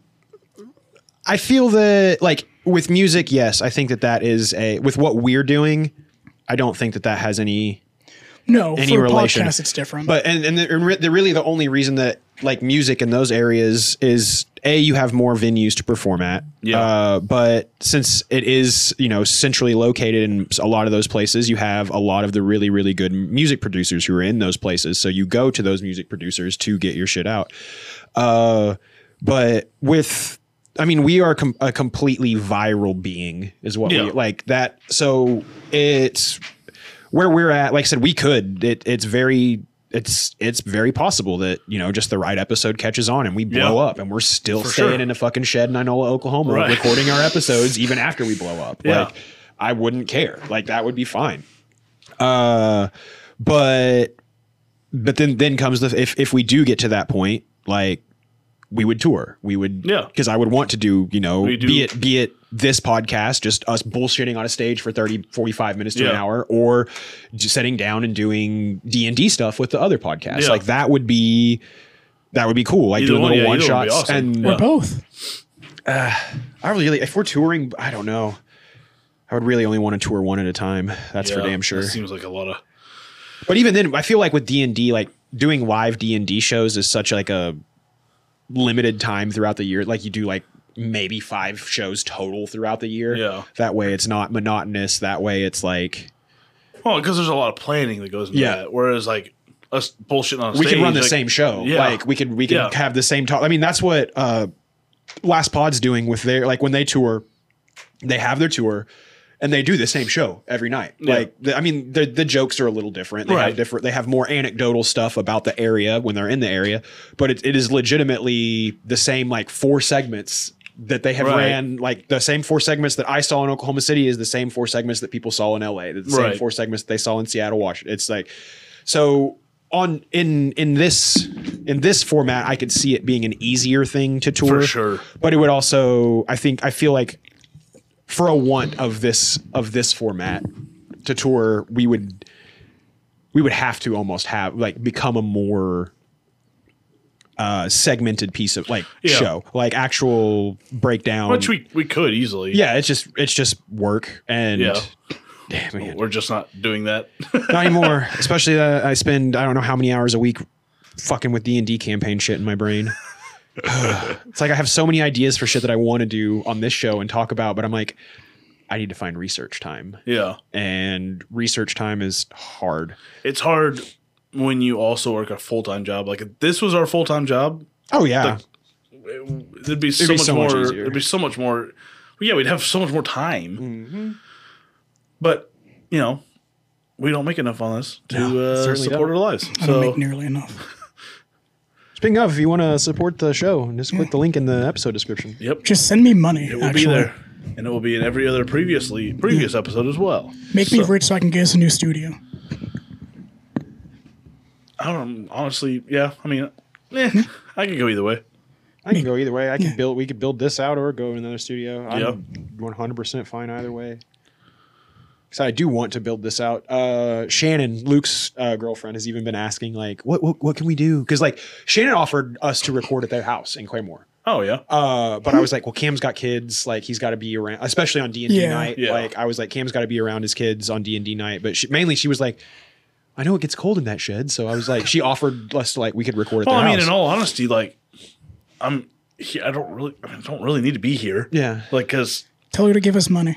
Speaker 1: I feel that like with music, yes, I think that that is a with what we're doing. I don't think that that has any
Speaker 3: No,
Speaker 1: any
Speaker 3: for
Speaker 1: relation.
Speaker 3: podcasts, it's different.
Speaker 1: But and and the, and re- the really the only reason that like music in those areas is a you have more venues to perform at.
Speaker 2: Yeah.
Speaker 1: Uh, but since it is you know centrally located in a lot of those places, you have a lot of the really really good music producers who are in those places. So you go to those music producers to get your shit out. Uh, but with I mean, we are com- a completely viral being, is what
Speaker 2: Yeah.
Speaker 1: we like that. So it's where we're at. Like I said, we could. It, it's very. It's it's very possible that you know just the right episode catches on and we blow
Speaker 2: Yeah.
Speaker 1: up and we're still
Speaker 2: For
Speaker 1: staying
Speaker 2: sure.
Speaker 1: in a fucking shed in Inola, Oklahoma,
Speaker 2: Right.
Speaker 1: recording our episodes even after we blow up.
Speaker 2: Yeah.
Speaker 1: Like I wouldn't care. Like that would be fine. Uh, but but then then comes the if if we do get to that point, like. We would tour. We would,
Speaker 2: Yeah.
Speaker 1: because I would want to do, you know,
Speaker 2: We do-
Speaker 1: be it be it this podcast, just us bullshitting on a stage for thirty, forty-five minutes to an
Speaker 2: Yeah.
Speaker 1: hour, or just sitting down and doing D and D stuff with the other podcasts.
Speaker 2: Yeah.
Speaker 1: Like that would be that would be cool. Like
Speaker 2: Either
Speaker 1: doing
Speaker 2: one,
Speaker 1: little
Speaker 2: yeah,
Speaker 1: one
Speaker 2: either would be
Speaker 1: shots.
Speaker 2: awesome.
Speaker 1: And
Speaker 3: or both.
Speaker 1: I really, if we're touring, I don't know. I would really only want to tour one at a time. That's for
Speaker 2: Yeah,
Speaker 1: damn sure.
Speaker 2: That seems like a lot of.
Speaker 1: But even then, I feel like with D and D, like doing live D and D shows is such like a limited time throughout the year. Like you do like maybe five shows total throughout the year.
Speaker 2: Yeah.
Speaker 1: That way it's not monotonous. That way it's like
Speaker 2: Well, because there's a lot of planning that goes into
Speaker 1: Yeah.
Speaker 2: that. Whereas like us bullshitting on a
Speaker 1: we
Speaker 2: stage,
Speaker 1: can run the
Speaker 2: like,
Speaker 1: same show.
Speaker 2: Yeah.
Speaker 1: Like we could we could
Speaker 2: Yeah.
Speaker 1: have the same talk. I mean, that's what uh Last Pod's doing with their like when they tour, they have their tour and they do the same show every night.
Speaker 2: Yeah.
Speaker 1: Like the, I mean, the the jokes are a little different. They
Speaker 2: Right.
Speaker 1: have different. They have more anecdotal stuff about the area when they're in the area, but it, it is legitimately the same like four segments that they have
Speaker 2: Right.
Speaker 1: ran. Like the same four segments that I saw in Oklahoma City is the same four segments that people saw in L A. The same
Speaker 2: Right.
Speaker 1: four segments that they saw in Seattle, Washington. It's like so. On in in this in this format, I could see it being an easier thing to tour,
Speaker 2: For sure.
Speaker 1: But it would also, I think, I feel like for a want of this of this format to tour, we would we would have to almost have like become a more uh, segmented piece of like
Speaker 2: Yeah.
Speaker 1: show, like actual breakdown.
Speaker 2: Which we, we could easily.
Speaker 1: yeah, it's just it's just work and.
Speaker 2: Yeah.
Speaker 1: Damn, man.
Speaker 2: We're just not doing that.
Speaker 1: Not anymore. Especially that I spend I don't know how many hours a week fucking with D and D campaign shit in my brain. It's like I have so many ideas for shit that I want to do on this show and talk about, but I'm like, I need to find research time.
Speaker 2: yeah.
Speaker 1: And research time is hard.
Speaker 2: It's hard when you also work a full time job. Like if this was our full time job,
Speaker 1: Oh yeah.
Speaker 2: it, it'd be so
Speaker 1: be
Speaker 2: much
Speaker 1: so much
Speaker 2: more.
Speaker 1: easier.
Speaker 2: It'd be so much more. Well, yeah, we'd have so much more time.
Speaker 1: Mm-hmm.
Speaker 2: But you know, we don't make enough on this to
Speaker 1: No,
Speaker 2: uh,
Speaker 1: certainly
Speaker 2: support
Speaker 1: don't.
Speaker 2: our lives.
Speaker 3: I don't make
Speaker 2: So
Speaker 3: nearly enough.
Speaker 1: Speaking of, if you want to support the show, just click the link in the episode description.
Speaker 2: yep,
Speaker 3: Just send me money.
Speaker 2: it will
Speaker 3: actually.
Speaker 2: be there, and it will be in every other previously previous episode as well.
Speaker 3: Make me
Speaker 2: So,
Speaker 3: rich so I can get us a new studio.
Speaker 2: I don't honestly. Yeah, I mean, eh, I could go either way.
Speaker 1: I can go either way. I can
Speaker 3: Yeah.
Speaker 1: build. We could build this out or go in another studio. I'm
Speaker 2: Yep.
Speaker 1: one hundred percent fine either way. So I do want to build this out. Uh, Shannon, Luke's uh, girlfriend, has even been asking, like, what what, what can we do? Because like Shannon offered us to record at their house in Claymore.
Speaker 2: Oh yeah,
Speaker 1: Uh, but I was like, well, Cam's got kids. Like, he's got to be around, especially on D and D
Speaker 3: Yeah.
Speaker 1: night.
Speaker 2: Yeah.
Speaker 1: Like, I was like, Cam's got to be around his kids on D and D night. But she, mainly, she was like, I know it gets cold in that shed. So I was like, she offered us to like we could record at
Speaker 2: well,
Speaker 1: their
Speaker 2: I mean,
Speaker 1: house.
Speaker 2: in all honesty, like, I'm. he- I don't really. I, mean, I don't really need to be here.
Speaker 1: Yeah.
Speaker 2: Like, cause
Speaker 3: Tell her to give us money.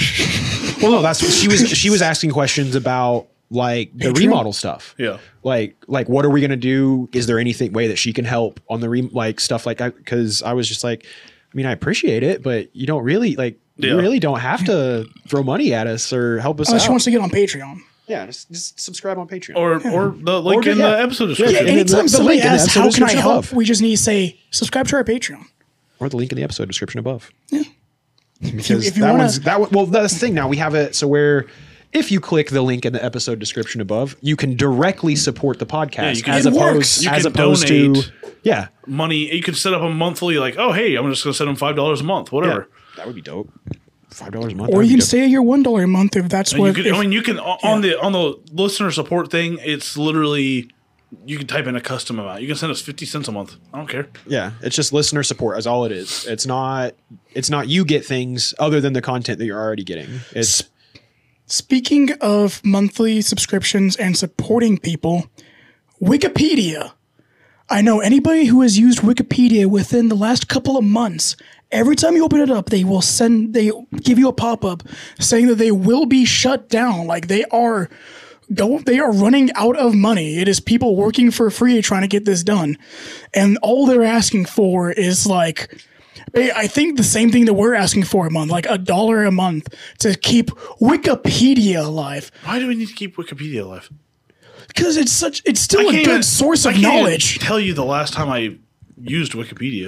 Speaker 1: Well, no, that's what she was. She was asking questions about like the
Speaker 3: Patreon?
Speaker 1: remodel stuff.
Speaker 2: yeah,
Speaker 1: Like, like what are we gonna do? Is there anything way that she can help on the re like stuff like that? Because I was just like, I mean, I appreciate it, but you don't really like.
Speaker 2: Yeah.
Speaker 1: You really don't have to throw money at us or help us
Speaker 3: Unless
Speaker 1: out.
Speaker 3: she wants to get on Patreon.
Speaker 1: Yeah, just, just subscribe on Patreon.
Speaker 2: or or the link
Speaker 1: Or,
Speaker 2: in
Speaker 1: yeah.
Speaker 2: the episode
Speaker 1: Yeah,
Speaker 2: description.
Speaker 1: and then
Speaker 3: Anytime
Speaker 1: the- the
Speaker 3: somebody
Speaker 1: link in the
Speaker 3: asks,
Speaker 1: episode
Speaker 3: how can I
Speaker 1: description
Speaker 3: help?
Speaker 1: above.
Speaker 3: We just need to say, subscribe to our Patreon.
Speaker 1: or the link in the episode description above.
Speaker 3: Yeah.
Speaker 1: Because
Speaker 3: if you
Speaker 1: that
Speaker 3: wanna-
Speaker 1: one's that one, well that's the thing now we have it so where if you click the link in the episode description above you can directly support the podcast
Speaker 2: you can-
Speaker 1: as
Speaker 3: It
Speaker 1: opposed
Speaker 3: works.
Speaker 2: You
Speaker 1: as
Speaker 2: can
Speaker 1: opposed
Speaker 2: donate.
Speaker 1: to yeah,
Speaker 2: Money. You could set up a monthly, like, oh hey, I'm just gonna send them five dollars a month,
Speaker 1: yeah
Speaker 2: whatever.
Speaker 1: that would be dope. Five dollars a month
Speaker 3: Or
Speaker 1: that'd
Speaker 3: you
Speaker 1: be
Speaker 3: can
Speaker 1: dope.
Speaker 3: stay at your one dollar a month if that's
Speaker 2: And you
Speaker 3: what.
Speaker 2: could,
Speaker 3: if-
Speaker 2: I mean, you can on the on the listener support thing. It's literally you can type in a custom amount. You can send us fifty cents a month. I don't care.
Speaker 1: yeah, it's just listener support is all it is. It's not it's not you get things other than the content that you're already getting. It's
Speaker 3: Speaking of monthly subscriptions and supporting people, Wikipedia. I know anybody who has used Wikipedia within the last couple of months, every time you open it up, they will send, they give you a pop up saying that they will be shut down. Like they are go, they are running out of money. It is people working for free trying to get this done. And all they're asking for is like, I think the same thing that we're asking for a month, like a dollar a month to keep Wikipedia alive.
Speaker 2: Why do we need to keep Wikipedia alive?
Speaker 3: Because it's such, it's still a
Speaker 2: can't
Speaker 3: good
Speaker 2: even-
Speaker 3: source
Speaker 2: I
Speaker 3: of
Speaker 2: can't even
Speaker 3: knowledge.
Speaker 2: Tell you the last time I used Wikipedia.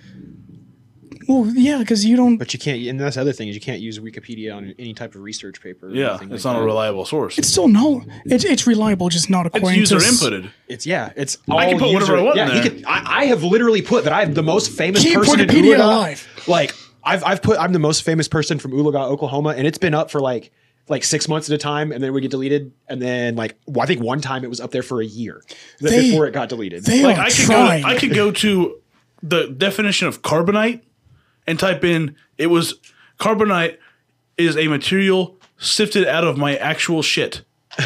Speaker 3: Well, yeah, because you don't.
Speaker 1: but you can't and that's the other thing is you can't use Wikipedia on any type of research paper. Or
Speaker 2: Yeah,
Speaker 1: anything
Speaker 2: it's
Speaker 1: like
Speaker 2: not
Speaker 1: that.
Speaker 2: a reliable source.
Speaker 3: It's still no. It's it's reliable, just not
Speaker 2: It's
Speaker 3: according
Speaker 2: user
Speaker 3: to s-
Speaker 2: inputted.
Speaker 1: It's yeah. It's
Speaker 2: I
Speaker 1: all
Speaker 2: can put whatever
Speaker 1: user-
Speaker 2: I want
Speaker 1: Yeah,
Speaker 2: in
Speaker 1: he
Speaker 2: there.
Speaker 1: could, I, I have literally put that I am the most famous
Speaker 3: Keep
Speaker 1: person in
Speaker 3: Wikipedia
Speaker 1: Ulaga.
Speaker 3: alive.
Speaker 1: Like I've I've put I'm the most famous person from Ulaga, Oklahoma, and it's been up for like like six months at a time, and then we get deleted, and then like well, I think one time it was up there for a year th-
Speaker 3: They-
Speaker 1: before it got deleted.
Speaker 3: They
Speaker 2: Like
Speaker 3: are
Speaker 2: I could
Speaker 3: trying.
Speaker 2: go, I could go to the definition of carbonite and type in it was carbonite is a material sifted out of my actual shit.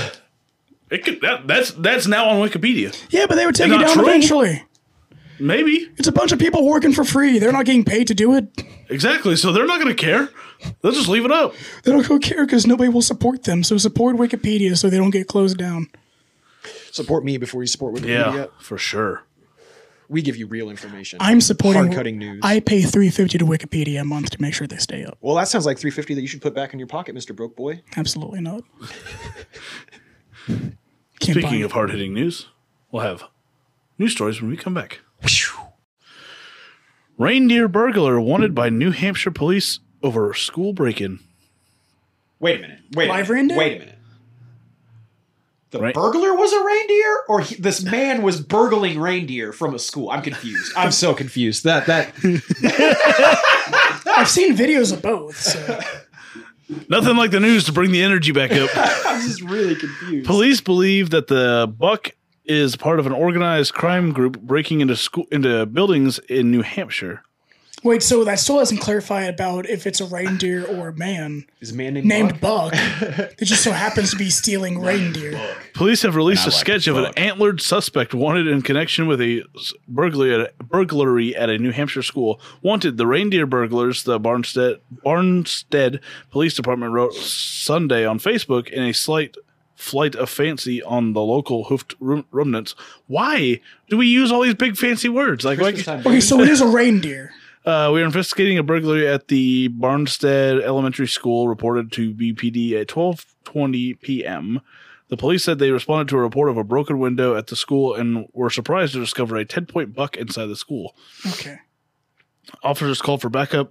Speaker 2: It could that, that's that's now on Wikipedia.
Speaker 3: yeah, but they would take it
Speaker 2: not
Speaker 3: down
Speaker 2: true.
Speaker 3: eventually.
Speaker 2: Maybe
Speaker 3: It's a bunch of people working for free. They're not getting paid to do it.
Speaker 2: exactly. So they're not going to care. They'll just leave it up.
Speaker 3: They don't go care because nobody will support them. So support Wikipedia so they don't get closed down.
Speaker 1: Support me before you support Wikipedia.
Speaker 2: Yeah, for sure.
Speaker 1: We give you real information.
Speaker 3: I'm supporting
Speaker 1: hard cutting news.
Speaker 3: I pay three fifty to Wikipedia a month to make sure they stay up.
Speaker 1: well, that sounds like three fifty that you should put back in your pocket, Mister Broke Boy.
Speaker 3: Absolutely not. Can't
Speaker 2: Speaking
Speaker 3: buy
Speaker 2: of hard hitting news, we'll have news stories when we come back. Reindeer burglar wanted by New Hampshire police over school break-in.
Speaker 1: Wait a minute. Wait.
Speaker 3: Live
Speaker 1: a minute.
Speaker 3: reindeer?
Speaker 1: Wait a minute. The
Speaker 2: Right.
Speaker 1: burglar was a reindeer, or he, this man was burgling reindeer from a school? I'm confused. I'm so confused. That that
Speaker 3: I've seen videos of both. So.
Speaker 2: Nothing like the news to bring the energy back up.
Speaker 1: I'm just really confused.
Speaker 2: Police believe that the buck is part of an organized crime group breaking into school into buildings in New Hampshire.
Speaker 3: Wait, so that still hasn't clarified about if it's a reindeer or a man
Speaker 1: Is a man named,
Speaker 3: named
Speaker 1: Buck?
Speaker 3: Buck that just so happens to be stealing reindeer.
Speaker 2: Police have released a
Speaker 1: like
Speaker 2: sketch of an
Speaker 1: Buck.
Speaker 2: antlered suspect wanted in connection with a s- burglary at, burglary at a New Hampshire school. Wanted, the reindeer burglars, the Barnstead, Barnstead Police Department wrote Sunday on Facebook in a slight flight of fancy on the local hoofed rum- remnants. Why do we use all these big fancy words? Like, like
Speaker 3: Okay, so it is a reindeer.
Speaker 2: uh, we are investigating a burglary at the Barnstead Elementary School, reported to B P D at twelve twenty p.m. The police said they responded to a report of a broken window at the school and were surprised to discover a ten-point buck inside the school.
Speaker 3: Okay.
Speaker 2: Officers called for backup,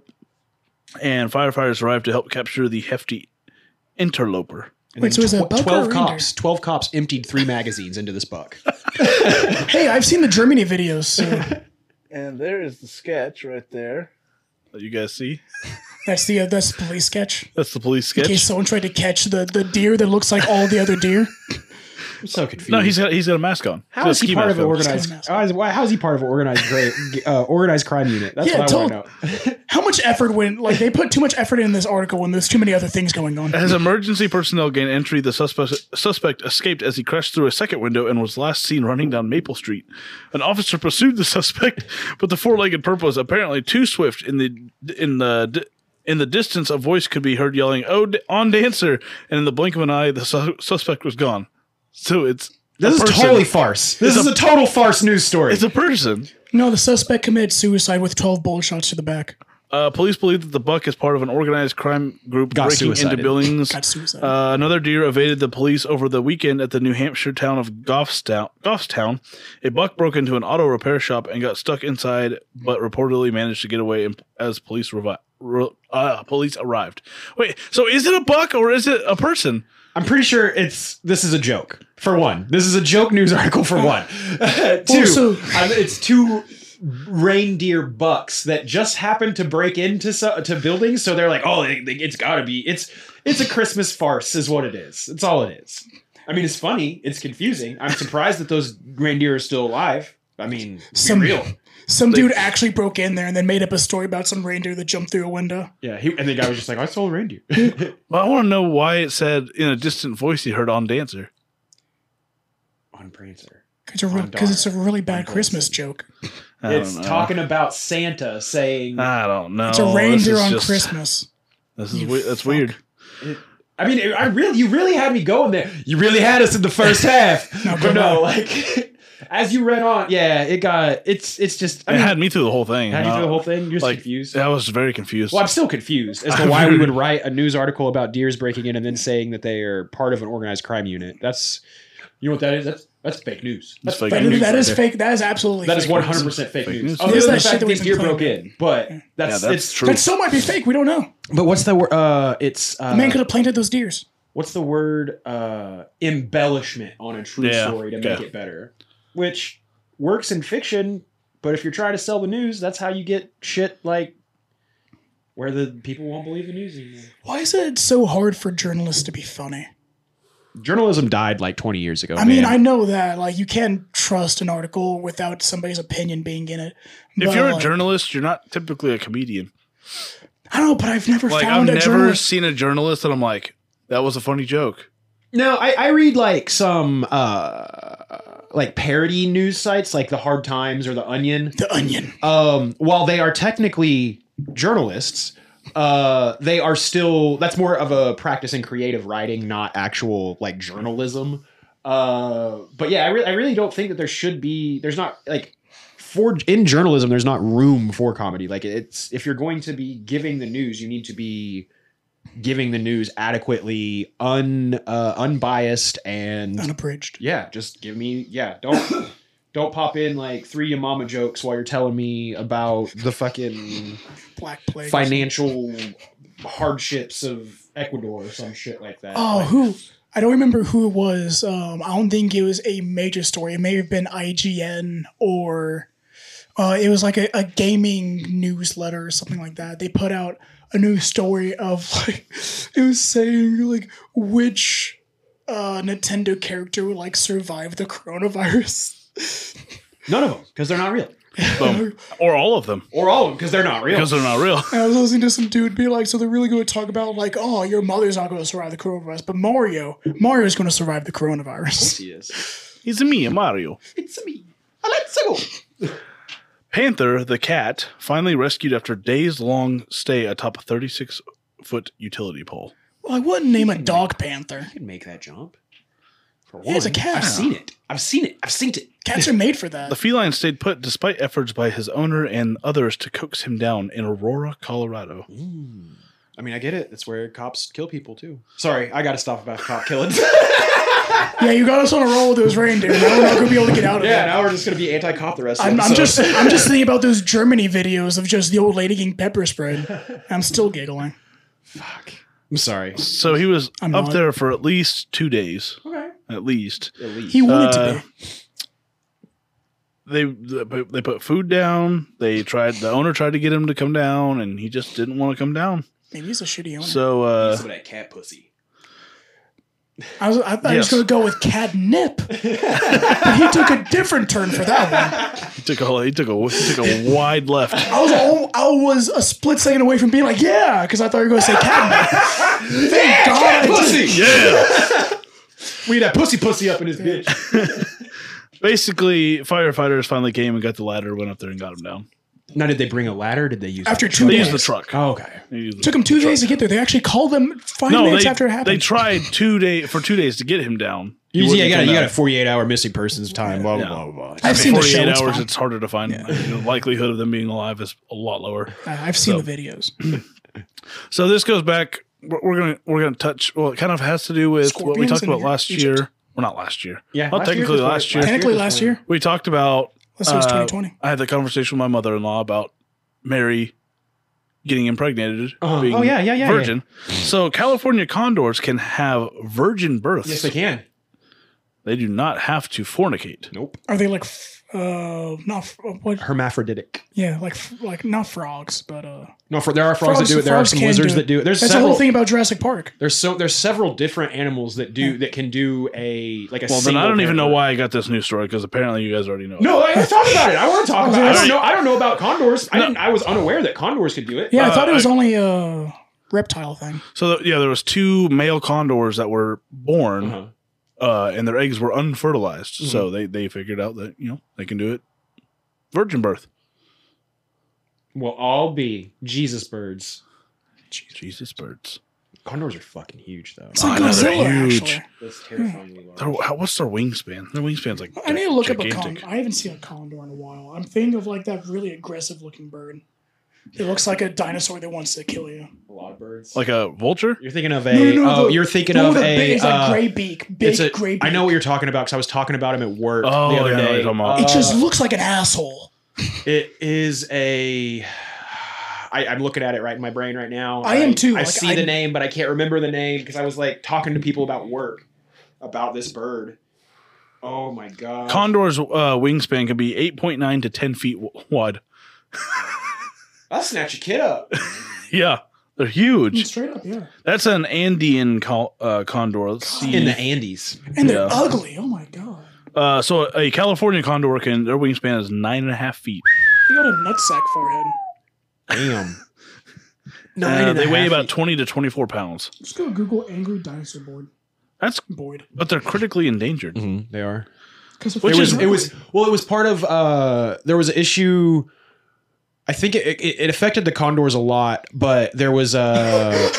Speaker 2: and firefighters arrived to help capture the hefty interloper.
Speaker 1: And
Speaker 3: Wait, so is it a
Speaker 1: tw-
Speaker 3: buck or a
Speaker 1: twelve
Speaker 3: reindeer?
Speaker 1: cops? Twelve cops emptied three magazines into this buck.
Speaker 3: Hey, I've seen the Germany videos. So
Speaker 2: And there is the sketch right there that you guys see.
Speaker 3: that's the uh, that's the police sketch.
Speaker 2: That's the police
Speaker 3: In
Speaker 2: sketch.
Speaker 3: case someone tried to catch the, the deer that looks like all the other deer.
Speaker 1: I'm so confused.
Speaker 2: No, he's got he's got a mask on.
Speaker 1: How
Speaker 2: He's
Speaker 1: is
Speaker 2: got a
Speaker 1: he
Speaker 2: ski
Speaker 1: part of
Speaker 2: mask
Speaker 1: an
Speaker 2: on.
Speaker 1: organized?
Speaker 3: Mask.
Speaker 1: How is, why- how is he part of an organized great, uh, organized crime unit? That's
Speaker 3: Yeah,
Speaker 1: what I
Speaker 3: tell-
Speaker 1: want to know.
Speaker 3: How much effort went like they put too much effort in this article when there's too many other things going on.
Speaker 2: As emergency personnel gained entry, the suspect suspect escaped as he crashed through a second window and was last seen running down Maple Street. An officer pursued the suspect, but the four-legged purple was apparently too swift. In the in the in the distance, a voice could be heard yelling, "Oh, d- on dancer!" And in the blink of an eye, the su- suspect was gone. So it's
Speaker 1: This
Speaker 2: a
Speaker 1: is
Speaker 2: person.
Speaker 1: totally farce. This
Speaker 2: It's
Speaker 1: is
Speaker 2: a-
Speaker 1: a, total farce news story.
Speaker 2: It's a person.
Speaker 3: No, the suspect committed suicide with twelve bullet shots to the back.
Speaker 2: Uh, police believe that the buck is part of an organized crime group
Speaker 1: Got
Speaker 2: breaking
Speaker 1: suicided.
Speaker 2: into buildings.
Speaker 3: Got suicide.
Speaker 2: Uh, another deer evaded the police over the weekend at the New Hampshire town of Goffstown. Goffstown. A buck broke into an auto repair shop and got stuck inside, but reportedly managed to get away in- as police revi- re- uh, police arrived. Wait, so is it a buck or is it a person?
Speaker 1: I'm pretty sure it's this is a joke. For one, this is a joke news article. For one, two,
Speaker 3: Well, so-
Speaker 1: um, it's two reindeer bucks that just happened to break into so, to buildings. So they're like, oh, they, they, it's got to be it's it's a Christmas farce, is what it is. It's all it is. I mean, it's funny. It's confusing. I'm surprised that those reindeer are still alive. I mean, be
Speaker 3: Some
Speaker 1: real.
Speaker 3: some dude actually broke in there and then made up a story about some reindeer that jumped through a window.
Speaker 1: Yeah, he, and the guy was just like, I saw a reindeer.
Speaker 2: Well, I want to know why it said in a distant voice he heard on dancer.
Speaker 1: On Prancer.
Speaker 3: Because it's a really bad
Speaker 1: On
Speaker 3: Christmas
Speaker 1: Prancer.
Speaker 3: joke.
Speaker 2: I
Speaker 1: It's
Speaker 2: don't know.
Speaker 1: talking about Santa saying.
Speaker 2: I don't know.
Speaker 3: It's a
Speaker 2: This
Speaker 3: reindeer
Speaker 2: is
Speaker 3: on
Speaker 2: just-
Speaker 3: Christmas.
Speaker 2: This is
Speaker 3: You
Speaker 2: we- that's
Speaker 3: fuck.
Speaker 2: weird.
Speaker 1: I mean, I really, you really had me going there. You really had us in the first half.
Speaker 3: No,
Speaker 1: but
Speaker 3: go
Speaker 1: no,
Speaker 3: back.
Speaker 1: like as you read on, yeah, it got. It's, it's just. I
Speaker 2: It
Speaker 1: mean,
Speaker 2: had me through the whole thing.
Speaker 1: had you
Speaker 2: Uh,
Speaker 1: through the whole thing. You're just
Speaker 2: like,
Speaker 1: confused.
Speaker 2: I was very confused.
Speaker 1: Well, I'm still confused as to
Speaker 2: I'm
Speaker 1: why we
Speaker 2: very-
Speaker 1: would write a news article about deers breaking in and then saying that they are part of an organized crime unit. That's, you know what that is? That's that's fake news. That's
Speaker 2: fake
Speaker 3: That,
Speaker 2: news
Speaker 3: that
Speaker 1: right
Speaker 3: is
Speaker 1: there.
Speaker 3: fake. That is absolutely
Speaker 1: That is
Speaker 3: fake.
Speaker 1: one hundred percent fake,
Speaker 2: Fake
Speaker 1: news.
Speaker 2: news.
Speaker 1: Other
Speaker 3: It is
Speaker 1: than
Speaker 3: that
Speaker 1: the
Speaker 3: shit
Speaker 1: fact
Speaker 3: that
Speaker 1: that
Speaker 3: we've
Speaker 1: these deer
Speaker 3: been
Speaker 1: broke
Speaker 3: claiming.
Speaker 1: in, but
Speaker 2: yeah,
Speaker 1: that's,
Speaker 2: that's
Speaker 1: it's
Speaker 2: true.
Speaker 3: That still might be fake. We don't know.
Speaker 1: But what's the word? Uh, it's uh,
Speaker 3: The man could have planted those deers.
Speaker 1: what's the word? Uh, embellishment on a true
Speaker 2: Yeah,
Speaker 1: story to
Speaker 2: okay.
Speaker 1: make it better, which works in fiction. But if you're trying to sell the news, that's how you get shit like where the people won't believe the news anymore.
Speaker 3: Why is it so hard for journalists to be funny?
Speaker 1: Journalism died like twenty years ago.
Speaker 3: I mean, I know that like you can't trust an article without somebody's opinion being in it.
Speaker 2: if
Speaker 3: But,
Speaker 2: you're a
Speaker 3: like,
Speaker 2: journalist, you're not typically a comedian.
Speaker 3: I don't know, but I've never
Speaker 2: Like I've
Speaker 3: found a
Speaker 2: never
Speaker 3: journalist.
Speaker 2: seen a journalist that I'm like, that was a funny joke.
Speaker 1: No, I, I read like some uh like parody news sites like the Hard Times or the Onion.
Speaker 3: The Onion.
Speaker 1: Um, while they are technically journalists, uh, they are still that's more of a practice in creative writing, not actual like journalism. Uh, but yeah, I, re- I really don't think that there should be. There's not like for in journalism. There's not room for comedy. Like it's if you're going to be giving the news, you need to be giving the news adequately un uh, unbiased and
Speaker 3: Unabridged.
Speaker 1: yeah, just give me yeah. Don't don't pop in like three your mama jokes while you're telling me about the fucking
Speaker 3: Black Plague.
Speaker 1: financial hardships of Ecuador or some shit like that.
Speaker 3: Oh,
Speaker 1: Like,
Speaker 3: who? I don't remember who it was. Um, I don't think it was a major story. It may have been I G N or uh, it was like a, a gaming newsletter or something like that. They put out a new story of like it was saying like which uh, Nintendo character would like survive the coronavirus.
Speaker 1: none of them because they're not real,
Speaker 2: Boom. Or all of them
Speaker 1: or all of them because they're not real.
Speaker 2: because they're not real.
Speaker 3: And I was listening to some dude be like, so they're really going to talk about like, oh, your mother's not going to survive the coronavirus, but Mario, Mario's going to survive the coronavirus.
Speaker 1: He is.
Speaker 2: He's a me, a Mario.
Speaker 1: It's me. Let's go.
Speaker 2: Panther, the cat, finally rescued after days-long stay atop a thirty-six foot utility pole.
Speaker 3: Well, I wouldn't name a dog panther.
Speaker 1: I can make that jump. For
Speaker 3: Yeah, it's a
Speaker 1: one.
Speaker 3: cat.
Speaker 1: I've seen it. I've seen it. I've seen it.
Speaker 3: Cats are made for that.
Speaker 2: The feline stayed put despite efforts by his owner and others to coax him down in Aurora, Colorado.
Speaker 1: I mean, I get it. That's where cops kill people too. Sorry, I got to stop about cop killing.
Speaker 3: Yeah, you got us on a roll with those reindeer. Now we're not going to be able to get out of
Speaker 1: yeah,
Speaker 3: it.
Speaker 1: now we're just gonna be anti-cop the rest of
Speaker 3: I'm,
Speaker 1: the
Speaker 3: I'm
Speaker 1: episode.
Speaker 3: just, I'm just thinking about those Germany videos of just the old lady getting pepper sprayed. I'm still giggling.
Speaker 1: Fuck. I'm sorry.
Speaker 2: So he was
Speaker 3: I'm
Speaker 2: up
Speaker 3: not.
Speaker 2: there for at least two days.
Speaker 1: Okay.
Speaker 2: At least.
Speaker 1: At least.
Speaker 3: He wanted
Speaker 2: Uh,
Speaker 3: to be.
Speaker 2: They they put food down. They tried. The owner tried to get him to come down, and he just didn't want to come down.
Speaker 3: Maybe he's a shitty owner.
Speaker 2: So uh,
Speaker 1: Some of that cat pussy.
Speaker 3: I was, I thought he was
Speaker 2: yes.
Speaker 3: going to go with catnip, but he took a different turn for that one.
Speaker 2: he took a he took a he took a wide left.
Speaker 3: I was, al- I was a split second away from being like, yeah, because I thought you were going to say catnip. Thank God. I did.
Speaker 1: Pussy.
Speaker 2: Yeah.
Speaker 1: We had that pussy pussy up in his bitch.
Speaker 2: Basically, firefighters finally came and got the ladder, went up there and got him down.
Speaker 1: Now, did they bring a ladder? Or did they use
Speaker 3: After
Speaker 1: the
Speaker 3: two
Speaker 2: They
Speaker 3: days.
Speaker 2: used the truck.
Speaker 1: Oh, okay.
Speaker 2: They used
Speaker 3: Took
Speaker 2: the
Speaker 3: him two
Speaker 2: truck.
Speaker 3: days to get there. They actually called them five
Speaker 2: No,
Speaker 3: minutes
Speaker 2: they,
Speaker 3: after it happened.
Speaker 2: they tried two day for two days to get him down. He
Speaker 1: You, yeah,
Speaker 2: wouldn't
Speaker 1: you got,
Speaker 2: come
Speaker 1: you
Speaker 2: down.
Speaker 1: got a forty-eight hour missing persons time. Blah blah
Speaker 2: Yeah.
Speaker 1: blah blah. blah.
Speaker 3: I've seen the show.
Speaker 2: forty-eight
Speaker 3: It's
Speaker 2: hours,
Speaker 3: fine.
Speaker 2: it's harder to find. The likelihood of them being alive is a lot lower.
Speaker 3: I- I've seen
Speaker 2: So-
Speaker 3: the videos.
Speaker 2: So this goes back. We're we're gonna we're gonna touch. Well, it kind of has to do with what we
Speaker 3: Scorpions
Speaker 2: talked
Speaker 3: in
Speaker 2: about last
Speaker 3: Egypt.
Speaker 2: year. Well, not last year.
Speaker 1: Yeah,
Speaker 2: well,
Speaker 1: last year,
Speaker 2: technically
Speaker 1: this was-
Speaker 2: last year.
Speaker 1: last
Speaker 3: Technically
Speaker 1: this
Speaker 3: last
Speaker 1: was-
Speaker 3: year.
Speaker 2: We talked about.
Speaker 3: Unless it was
Speaker 2: uh,
Speaker 3: twenty twenty.
Speaker 2: I had the conversation with my mother-in-law about Mary getting impregnated,
Speaker 1: Uh-huh.
Speaker 2: being
Speaker 1: Oh, yeah, yeah, yeah,
Speaker 2: virgin. So California condors can have virgin births.
Speaker 1: Yes, they can.
Speaker 2: They do not have to fornicate.
Speaker 1: Nope.
Speaker 3: Are they like, f- uh, not, f- what?
Speaker 1: Hermaphroditic.
Speaker 3: Yeah, like, f- like not frogs, but, uh,
Speaker 1: No, for there are frogs,
Speaker 3: Frogs-
Speaker 1: that do it. There are
Speaker 3: frogs
Speaker 1: some
Speaker 3: can
Speaker 1: lizards
Speaker 3: do it.
Speaker 1: that do it. There's
Speaker 3: that's
Speaker 1: several.
Speaker 3: the whole thing about Jurassic Park.
Speaker 1: There's so there's several different animals that do that can do a like a.
Speaker 2: Well, then I
Speaker 1: single
Speaker 2: don't even know
Speaker 1: parent.
Speaker 2: why I got this news story because apparently you guys already know. it.
Speaker 1: No, let's talk about it. I want to talk about it. I don't
Speaker 2: Alright.
Speaker 1: know. I don't know about condors. I didn't. I was unaware that condors could do it.
Speaker 3: Yeah, I
Speaker 2: Uh,
Speaker 3: thought it was
Speaker 2: I-
Speaker 3: only a reptile thing.
Speaker 2: So yeah, there was two male condors that were born,
Speaker 1: Uh-huh.
Speaker 2: uh, and their eggs were unfertilized.
Speaker 1: Mm-hmm.
Speaker 2: So they they figured out that you know they can do it, virgin birth.
Speaker 1: We'll all be Jesus birds.
Speaker 2: Jesus birds.
Speaker 1: Condors are fucking huge, though.
Speaker 3: It's like
Speaker 2: I know, they're
Speaker 3: Godzilla,
Speaker 2: huge.
Speaker 3: actually.
Speaker 1: That's terrifyingly large.
Speaker 2: Their, how, what's their wingspan? Their wingspan's like
Speaker 3: I need to look up a
Speaker 2: gigantic.
Speaker 3: condor. I haven't seen a condor in a while. I'm thinking of like that really aggressive looking bird. It looks like a dinosaur that wants to kill you.
Speaker 1: A lot of birds.
Speaker 2: Like a vulture?
Speaker 1: You're thinking of a.
Speaker 3: No, no, no,
Speaker 1: oh,
Speaker 3: the-
Speaker 1: you're thinking
Speaker 3: the one
Speaker 1: of
Speaker 3: with the
Speaker 1: a.
Speaker 3: big- It's like
Speaker 1: uh,
Speaker 3: gray beak, big
Speaker 1: it's a-
Speaker 3: gray beak.
Speaker 1: I know what you're talking about because I was talking about him at work
Speaker 2: Oh,
Speaker 1: the other
Speaker 2: yeah, I know what
Speaker 1: day.
Speaker 2: you're talking about.
Speaker 3: It just
Speaker 1: Uh,
Speaker 3: looks like an asshole.
Speaker 1: It is a. I, I'm looking at it right in my brain right now.
Speaker 3: I am too,
Speaker 1: I
Speaker 3: like,
Speaker 1: see
Speaker 3: I-
Speaker 1: the name, but I can't remember the name because I was like talking to people about work about this bird. Oh my god!
Speaker 2: Condor's uh, wingspan can be eight point nine to ten feet w- wide.
Speaker 1: I'll snatch a kid up.
Speaker 2: Yeah, they're huge.
Speaker 3: Straight up, yeah.
Speaker 2: That's an Andean col- uh, condor. Let's see.
Speaker 1: In the Andes.
Speaker 3: And they're
Speaker 2: Yeah.
Speaker 3: ugly. Oh my god.
Speaker 2: uh, so a California condor can their wingspan is nine and a half feet.
Speaker 3: You got a nutsack forehead.
Speaker 1: Damn.
Speaker 2: Uh, they weigh about twenty to twenty-four pounds.
Speaker 3: Just go Google angry dinosaur board.
Speaker 2: That's
Speaker 3: Boyd.
Speaker 2: but they're critically endangered.
Speaker 1: Mhm, they are.
Speaker 3: Because
Speaker 2: Which
Speaker 1: it
Speaker 2: is-
Speaker 1: was, it was well it was part of uh there was an issue. I think it, it, it affected the condors a lot, but there was uh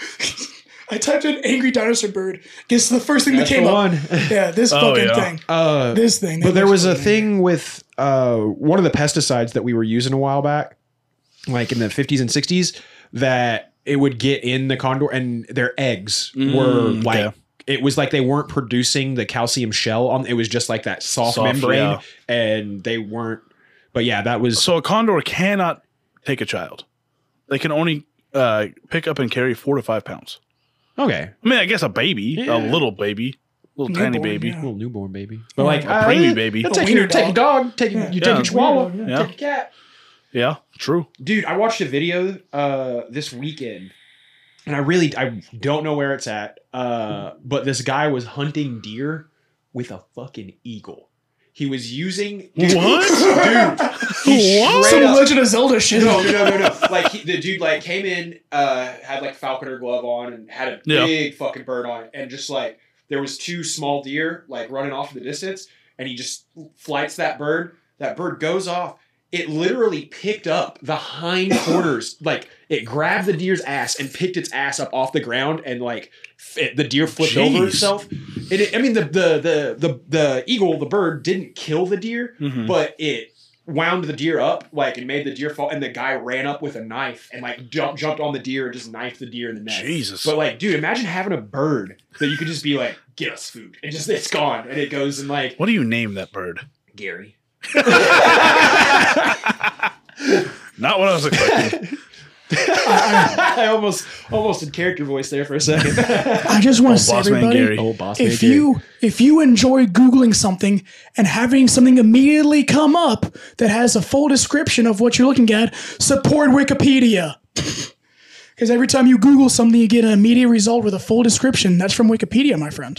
Speaker 3: I typed in angry dinosaur bird. Guess the first thing that
Speaker 1: That's
Speaker 3: came
Speaker 1: the
Speaker 3: up.
Speaker 1: one.
Speaker 3: Yeah, this
Speaker 2: Oh,
Speaker 3: fucking
Speaker 2: yeah.
Speaker 3: thing.
Speaker 1: uh
Speaker 3: This thing.
Speaker 1: but
Speaker 3: That
Speaker 1: there
Speaker 3: looks
Speaker 1: was a
Speaker 3: fucking
Speaker 1: thing with uh one of the pesticides that we were using a while back, like in the fifties and sixties, that it would get in the condor and their eggs were
Speaker 2: Mm,
Speaker 1: like
Speaker 2: okay.
Speaker 1: it was like they weren't producing the calcium shell on it was just like that soft,
Speaker 2: Soft,
Speaker 1: membrane
Speaker 2: yeah.
Speaker 1: and they weren't but yeah that was
Speaker 2: So a condor cannot take a child. They can only uh, pick up and carry four to five pounds.
Speaker 1: okay.
Speaker 2: I mean, I guess a baby,
Speaker 1: Yeah.
Speaker 2: a little baby, little tiny
Speaker 3: Newborn,
Speaker 2: baby.
Speaker 3: yeah.
Speaker 1: Little newborn baby. But like
Speaker 2: a preemie
Speaker 1: uh,
Speaker 2: baby.
Speaker 1: you'll
Speaker 3: A
Speaker 1: Take,
Speaker 3: wiener
Speaker 1: your, take a dog, take
Speaker 3: Yeah.
Speaker 1: you
Speaker 2: Yeah.
Speaker 1: take a chihuahua,
Speaker 3: Yeah.
Speaker 1: take a cat.
Speaker 2: Yeah, true.
Speaker 1: Dude, I watched a video uh this weekend and I really I don't know where it's at. Uh but this guy was hunting deer with a fucking eagle. He was using dude,
Speaker 2: What?
Speaker 1: Dude, he
Speaker 2: What?
Speaker 1: straight
Speaker 3: Some
Speaker 1: up-
Speaker 3: Legend of Zelda shit.
Speaker 1: no, no, no, no, no. Like he, the dude, like came in, uh, had like falconer glove on, and had a
Speaker 2: Yeah.
Speaker 1: big fucking bird on it, and just like there was two small deer like running off in the distance, and he just flights that bird. That bird goes off. it literally picked up the hind quarters, like it grabbed the deer's ass and picked its ass up off the ground, and like it, the deer flipped
Speaker 2: Jeez.
Speaker 1: over itself. And it, I mean, the, the the the the eagle, the bird, didn't kill the deer,
Speaker 2: Mhm.
Speaker 1: but it wound the deer up, like, and made the deer fall. And the guy ran up with a knife and like jumped jumped on the deer and just knifed the deer in the neck.
Speaker 2: Jesus.
Speaker 1: But like, dude, imagine having a bird that you could just be like, get us food, and just it's gone, and it goes and like
Speaker 2: What do you name that bird?
Speaker 1: Gary.
Speaker 2: Not what I was expecting.
Speaker 1: I almost almost did character voice there for a second.
Speaker 3: I just want to say,
Speaker 2: Boss man
Speaker 3: everybody,
Speaker 2: Gary.
Speaker 1: Oh, boss
Speaker 3: if you if you enjoy Googling something and having something immediately come up that has a full description of what you're looking at, support Wikipedia. Because every time you Google something, you get an immediate result with a full description. That's from Wikipedia, my friend.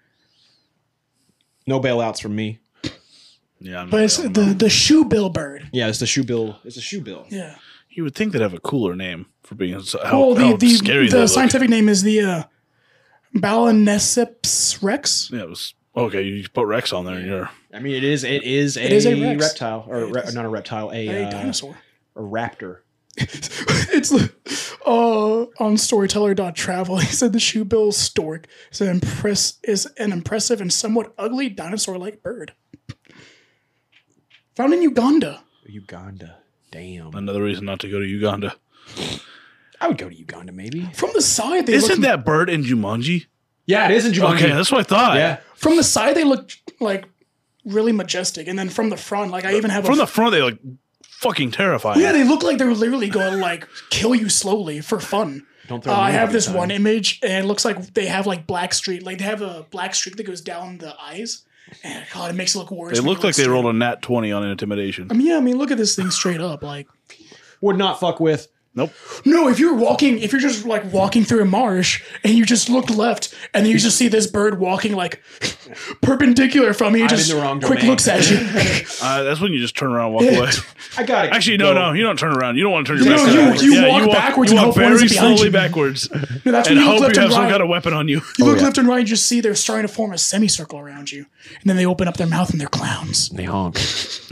Speaker 1: No bailouts from me.
Speaker 2: Yeah, I'm
Speaker 3: But
Speaker 2: not
Speaker 3: it's
Speaker 2: bailing
Speaker 3: the,
Speaker 2: them.
Speaker 3: the shoebill bird.
Speaker 1: Yeah, it's the shoe bill. It's a shoe bill.
Speaker 3: Yeah.
Speaker 2: You would think they'd have a cooler name for being so, how,
Speaker 3: Well, the,
Speaker 2: how
Speaker 3: the,
Speaker 2: scary they
Speaker 3: the
Speaker 2: look.
Speaker 3: scientific name is the uh, Balanesips rex.
Speaker 2: Yeah, it was okay. You put Rex on there, and you're
Speaker 1: I mean, it is it is a,
Speaker 3: It is a rex.
Speaker 1: reptile, or re- not a reptile, a,
Speaker 3: A
Speaker 1: uh,
Speaker 3: dinosaur.
Speaker 1: a raptor.
Speaker 3: It's uh, on storyteller dot travel. He said the shoebill stork is an, impress, is an impressive and somewhat ugly dinosaur-like bird. Found in Uganda.
Speaker 1: Uganda. Damn.
Speaker 2: another reason not to go to Uganda.
Speaker 1: I would go to Uganda, maybe.
Speaker 3: From the side, they
Speaker 2: Isn't
Speaker 3: look,
Speaker 2: that bird in Jumanji?
Speaker 1: Yeah, it is in Jumanji.
Speaker 2: Okay, that's what I thought.
Speaker 1: Yeah.
Speaker 3: from the side they look like really majestic, and then from the front, like I even have
Speaker 2: From
Speaker 3: a
Speaker 2: the front, they look fucking terrifying.
Speaker 3: yeah, they look like they're literally going to like kill you slowly for fun.
Speaker 1: Don't throw
Speaker 3: Uh,
Speaker 1: me
Speaker 3: I
Speaker 1: out
Speaker 3: have
Speaker 1: every
Speaker 3: this
Speaker 1: time.
Speaker 3: one image, and it looks like they have like black streak, like they have a black streak that goes down the eyes, and God, it makes it look worse.
Speaker 2: They
Speaker 3: when
Speaker 2: look
Speaker 3: you
Speaker 2: like they
Speaker 3: straight
Speaker 2: rolled
Speaker 3: up.
Speaker 2: a nat twenty on intimidation.
Speaker 3: I mean, yeah, I mean, look at this thing straight up. Like,
Speaker 1: Would not fuck with.
Speaker 2: Nope.
Speaker 3: no, if you're walking, if you're just like walking through a marsh and you just look left, and then you just see this bird walking like perpendicular from you,
Speaker 1: I'm
Speaker 3: just
Speaker 1: in the wrong
Speaker 3: quick
Speaker 1: domain.
Speaker 3: looks at you.
Speaker 2: Uh, that's when you just turn around and walk
Speaker 3: Yeah.
Speaker 2: away.
Speaker 1: I got it.
Speaker 2: Actually, no, no, you don't turn around. You don't want to turn your
Speaker 3: No,
Speaker 2: back.
Speaker 3: you-
Speaker 2: backwards.
Speaker 3: you walk backwards
Speaker 2: you
Speaker 3: and
Speaker 2: walk
Speaker 3: hope one
Speaker 2: very
Speaker 3: isn't behind
Speaker 2: slowly
Speaker 3: you.
Speaker 2: backwards,
Speaker 3: No, that's
Speaker 2: and
Speaker 3: when you look
Speaker 2: hope
Speaker 3: left
Speaker 2: you
Speaker 3: and
Speaker 2: have some
Speaker 3: right.
Speaker 2: kind of weapon on you.
Speaker 3: You look
Speaker 1: yeah.
Speaker 3: left and right, and just see they're starting to form a semicircle around you, and then they open up their mouth and they're clowns.
Speaker 1: They honk.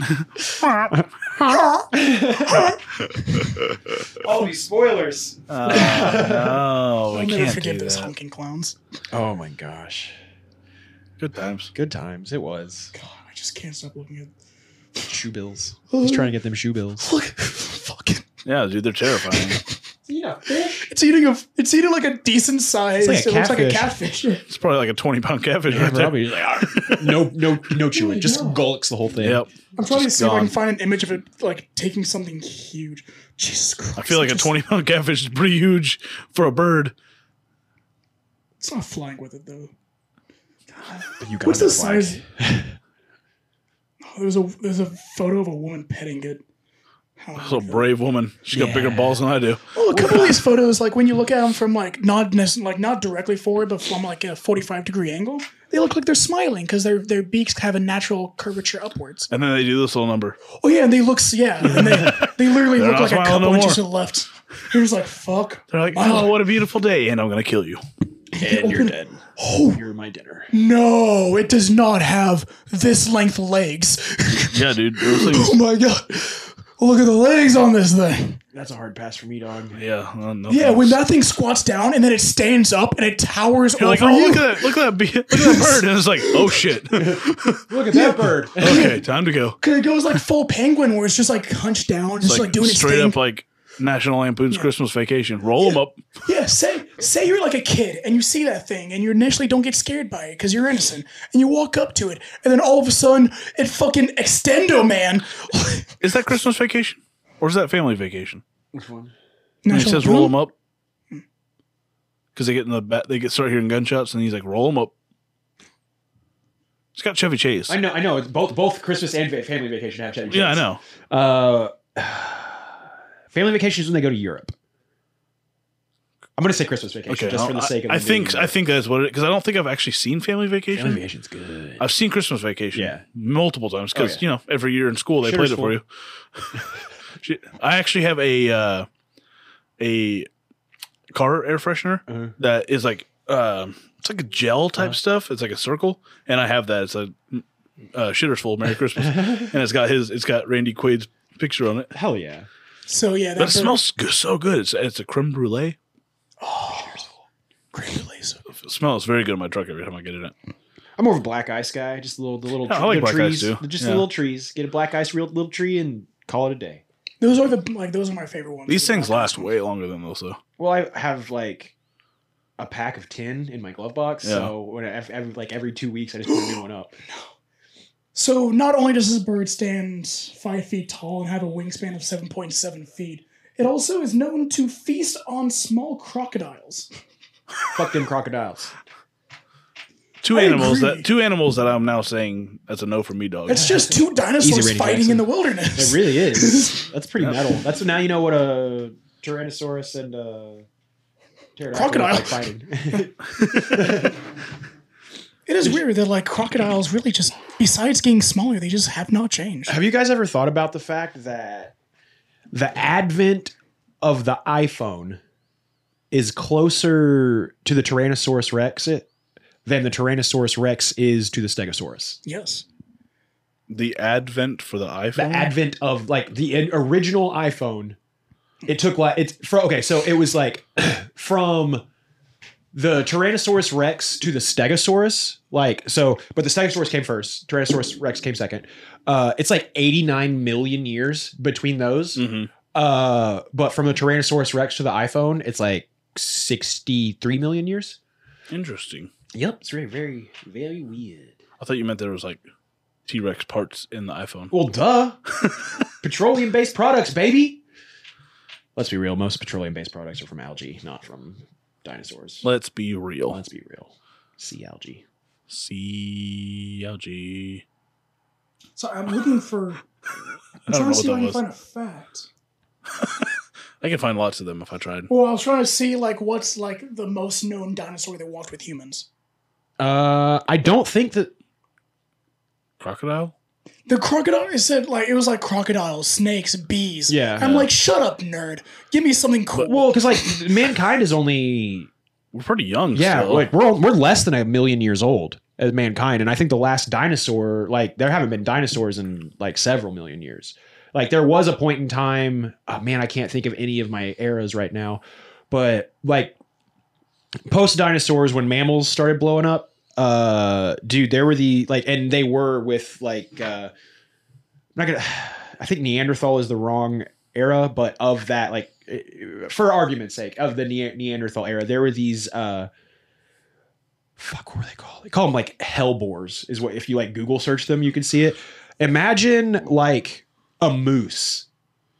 Speaker 1: All these spoilers.
Speaker 2: No,
Speaker 3: I'll
Speaker 2: I
Speaker 3: never
Speaker 2: can't
Speaker 3: forget
Speaker 2: do
Speaker 3: those
Speaker 2: that.
Speaker 3: honking clowns.
Speaker 1: Oh my gosh.
Speaker 2: Good times.
Speaker 1: Good times. It was.
Speaker 3: God, I just can't stop looking at.
Speaker 1: Shoe bills. He's trying to get them shoe bills.
Speaker 3: Look, fucking.
Speaker 2: Yeah, dude, they're terrifying.
Speaker 1: Yeah, fish.
Speaker 3: It's eating a. It's eating like a decent size.
Speaker 1: It's like a
Speaker 3: it looks like a
Speaker 1: catfish.
Speaker 3: catfish.
Speaker 2: It's probably like a twenty pound catfish
Speaker 1: Yeah,
Speaker 2: right there.
Speaker 1: probably. Like, "Arr." no, no, no chewing. Just gulks the whole thing.
Speaker 2: Yep.
Speaker 3: I'm trying to
Speaker 2: Just
Speaker 3: see if I can
Speaker 2: gone.
Speaker 3: find an image of it like taking something huge. Jesus Christ!
Speaker 2: I feel like a
Speaker 3: just-
Speaker 2: twenty pound catfish is pretty huge for a bird.
Speaker 3: It's not flying with it though.
Speaker 1: Uganda
Speaker 3: What's the
Speaker 1: flag.
Speaker 3: size? Oh, there's a there's a photo of a woman petting it. How
Speaker 2: That's a brave woman. She's got bigger
Speaker 1: Yeah.
Speaker 2: balls than I do.
Speaker 3: Well, a couple of these photos, like when you look at them from like not nec- like not directly forward, but from like a forty-five degree angle, they look like they're smiling because their their beaks have a natural curvature upwards.
Speaker 2: And then they do this little number.
Speaker 3: Oh yeah, and they look yeah, and they they literally
Speaker 2: They're
Speaker 3: look
Speaker 2: not
Speaker 3: like a
Speaker 2: smiling
Speaker 3: couple
Speaker 2: no
Speaker 3: inches to
Speaker 2: more.
Speaker 3: the left. You're just like fuck.
Speaker 2: They're like,
Speaker 3: Wow.
Speaker 2: oh, what a beautiful day, and I'm gonna kill you.
Speaker 1: And you're dead.
Speaker 3: Oh
Speaker 1: You're my dinner.
Speaker 3: no, it does not have this length legs.
Speaker 2: Yeah, dude. Those things.
Speaker 3: Oh my god, look at the legs on this thing.
Speaker 1: That's a hard pass for me, dog.
Speaker 2: Yeah. No, no
Speaker 3: Yeah,
Speaker 2: thanks.
Speaker 3: when that thing squats down and then it stands up and it towers
Speaker 2: You're like,
Speaker 3: over
Speaker 2: oh,
Speaker 3: you.
Speaker 2: look at that, look at that, bee- look at that bird, and it's like, oh shit.
Speaker 1: Look at that bird.
Speaker 2: Okay, time to go.
Speaker 3: Cause it goes like full penguin, where it's just like hunched down, just like, doing its
Speaker 2: straight
Speaker 3: thing.
Speaker 2: up like National Lampoon's Christmas Vacation. Roll them up.
Speaker 3: Yeah, say say you're like a kid and you see that thing and you initially don't get scared by it because you're innocent and you walk up to it and then all of a sudden it fucking extendo man.
Speaker 2: Is that Christmas Vacation or is that Family Vacation?
Speaker 1: Which one?
Speaker 2: And he
Speaker 3: National
Speaker 2: says roll
Speaker 3: Lampoon?
Speaker 2: them up because they get in the ba- they get start hearing gunshots and he's like roll them up. It's got Chevy Chase.
Speaker 1: I know. I know. It's both both Christmas and va- Family Vacation have Chevy Chase.
Speaker 2: Yeah, I know.
Speaker 1: Uh, Family Vacation is when they go to Europe. I'm going to say Christmas Vacation
Speaker 2: Okay,
Speaker 1: just for the
Speaker 2: I-
Speaker 1: sake of.
Speaker 2: I
Speaker 1: the
Speaker 2: think
Speaker 1: movie.
Speaker 2: I think that's what it because I don't think I've actually seen Family Vacation.
Speaker 1: Family Vacation's good.
Speaker 2: I've seen Christmas Vacation,
Speaker 1: Yeah.
Speaker 2: multiple times because
Speaker 1: Oh, yeah.
Speaker 2: you know every year in school they
Speaker 1: Shitter's
Speaker 2: played it for you. Shit. I actually have a uh, a car air freshener
Speaker 1: Uh-huh.
Speaker 2: that is like um, it's like a gel type stuff. It's like a circle, and I have that. It's a uh, Shitter's Full Merry Christmas, and it's got his. It's got Randy Quaid's picture on it.
Speaker 1: Hell yeah.
Speaker 3: So yeah,
Speaker 2: But it
Speaker 3: that
Speaker 2: smells good, so good. It's, it's a creme brulee.
Speaker 3: creme brulee.
Speaker 2: It smells very good in my truck every time I get in it.
Speaker 1: I'm more of a black ice guy. Just the little, the little,
Speaker 2: Yeah, I like
Speaker 1: the
Speaker 2: black
Speaker 1: trees,
Speaker 2: ice too.
Speaker 1: just
Speaker 2: Yeah.
Speaker 1: the little trees. Get a black ice real little tree and call it a day.
Speaker 3: Those are the like those are my favorite ones.
Speaker 2: These
Speaker 3: The
Speaker 2: things
Speaker 3: black
Speaker 2: last
Speaker 3: ice
Speaker 2: way longer than those, though.
Speaker 1: Well, I have like a pack of ten in my glove box,
Speaker 2: Yeah.
Speaker 1: so when I, every, like every two weeks, I just put a new one up.
Speaker 3: So not only does this bird stand five feet tall and have a wingspan of seven point seven feet, it also is known to feast on small crocodiles.
Speaker 1: Fuck them crocodiles.
Speaker 2: Two
Speaker 3: I
Speaker 2: animals
Speaker 3: agree.
Speaker 2: that two animals that I'm now saying that's a no for me, dog.
Speaker 3: It's just two dinosaurs
Speaker 1: Randy
Speaker 3: fighting
Speaker 1: Jackson.
Speaker 3: in the wilderness.
Speaker 1: It really is. That's pretty metal. That's now you know what a Tyrannosaurus and a pterodactyl
Speaker 3: Crocodile.
Speaker 1: are like fighting.
Speaker 3: It is weird that like crocodiles really just, besides getting smaller, they just have not changed.
Speaker 1: Have you guys ever thought about the fact that the advent of the iPhone is closer to the Tyrannosaurus Rex than the Tyrannosaurus Rex is to the Stegosaurus?
Speaker 3: Yes.
Speaker 2: The advent for the
Speaker 1: The
Speaker 2: iPhone.
Speaker 1: advent of like the in- original iPhone, it took like it's from okay, so it was like from the Tyrannosaurus Rex to the Stegosaurus, like so, but the Stegosaurus came first. Tyrannosaurus Rex came second. Uh, it's like eighty-nine million years between those.
Speaker 2: Mhm.
Speaker 1: Uh, but from the Tyrannosaurus Rex to the iPhone, it's like sixty-three million years.
Speaker 2: Interesting.
Speaker 1: Yep, it's very, very, very weird.
Speaker 2: I thought you meant there was like T-Rex parts in the iPhone.
Speaker 1: Well, duh. Petroleum-based products, baby. Let's be real. Most petroleum-based products are from algae, not from dinosaurs.
Speaker 2: Let's be real.
Speaker 1: Let's be real. Sea algae.
Speaker 2: C L G.
Speaker 3: So I'm looking for. I'm
Speaker 2: I don't
Speaker 3: trying
Speaker 2: know
Speaker 3: to see if I
Speaker 2: what
Speaker 3: can
Speaker 2: that was.
Speaker 3: find a fact.
Speaker 2: I can find lots of them if I tried.
Speaker 3: Well, I was trying to see like what's like the most known dinosaur that walked with humans.
Speaker 1: Uh, I don't think that.
Speaker 2: Crocodile?
Speaker 3: The crocodile, it said like it was like crocodiles, snakes, bees.
Speaker 1: Yeah.
Speaker 3: I'm like, shut up, nerd. Give me something cool.
Speaker 1: Well, because like mankind is only
Speaker 2: We're pretty young.
Speaker 1: yeah,
Speaker 2: still.
Speaker 1: like we're we're less than a million years old as mankind, and I think the last dinosaur, like there haven't been dinosaurs in like several million years. Like there was a point in time, oh man, I can't think of any of my eras right now, but like post dinosaurs when mammals started blowing up, uh, dude, there were the like, and they were with like, uh, I'm not gonna, I think Neanderthal is the wrong era, but of that, like, for argument's sake, of the ne- Neanderthal era, there were these, uh, fuck, what were they called? They call them like hellbores, is what, if you like Google search them, you can see it. Imagine like a moose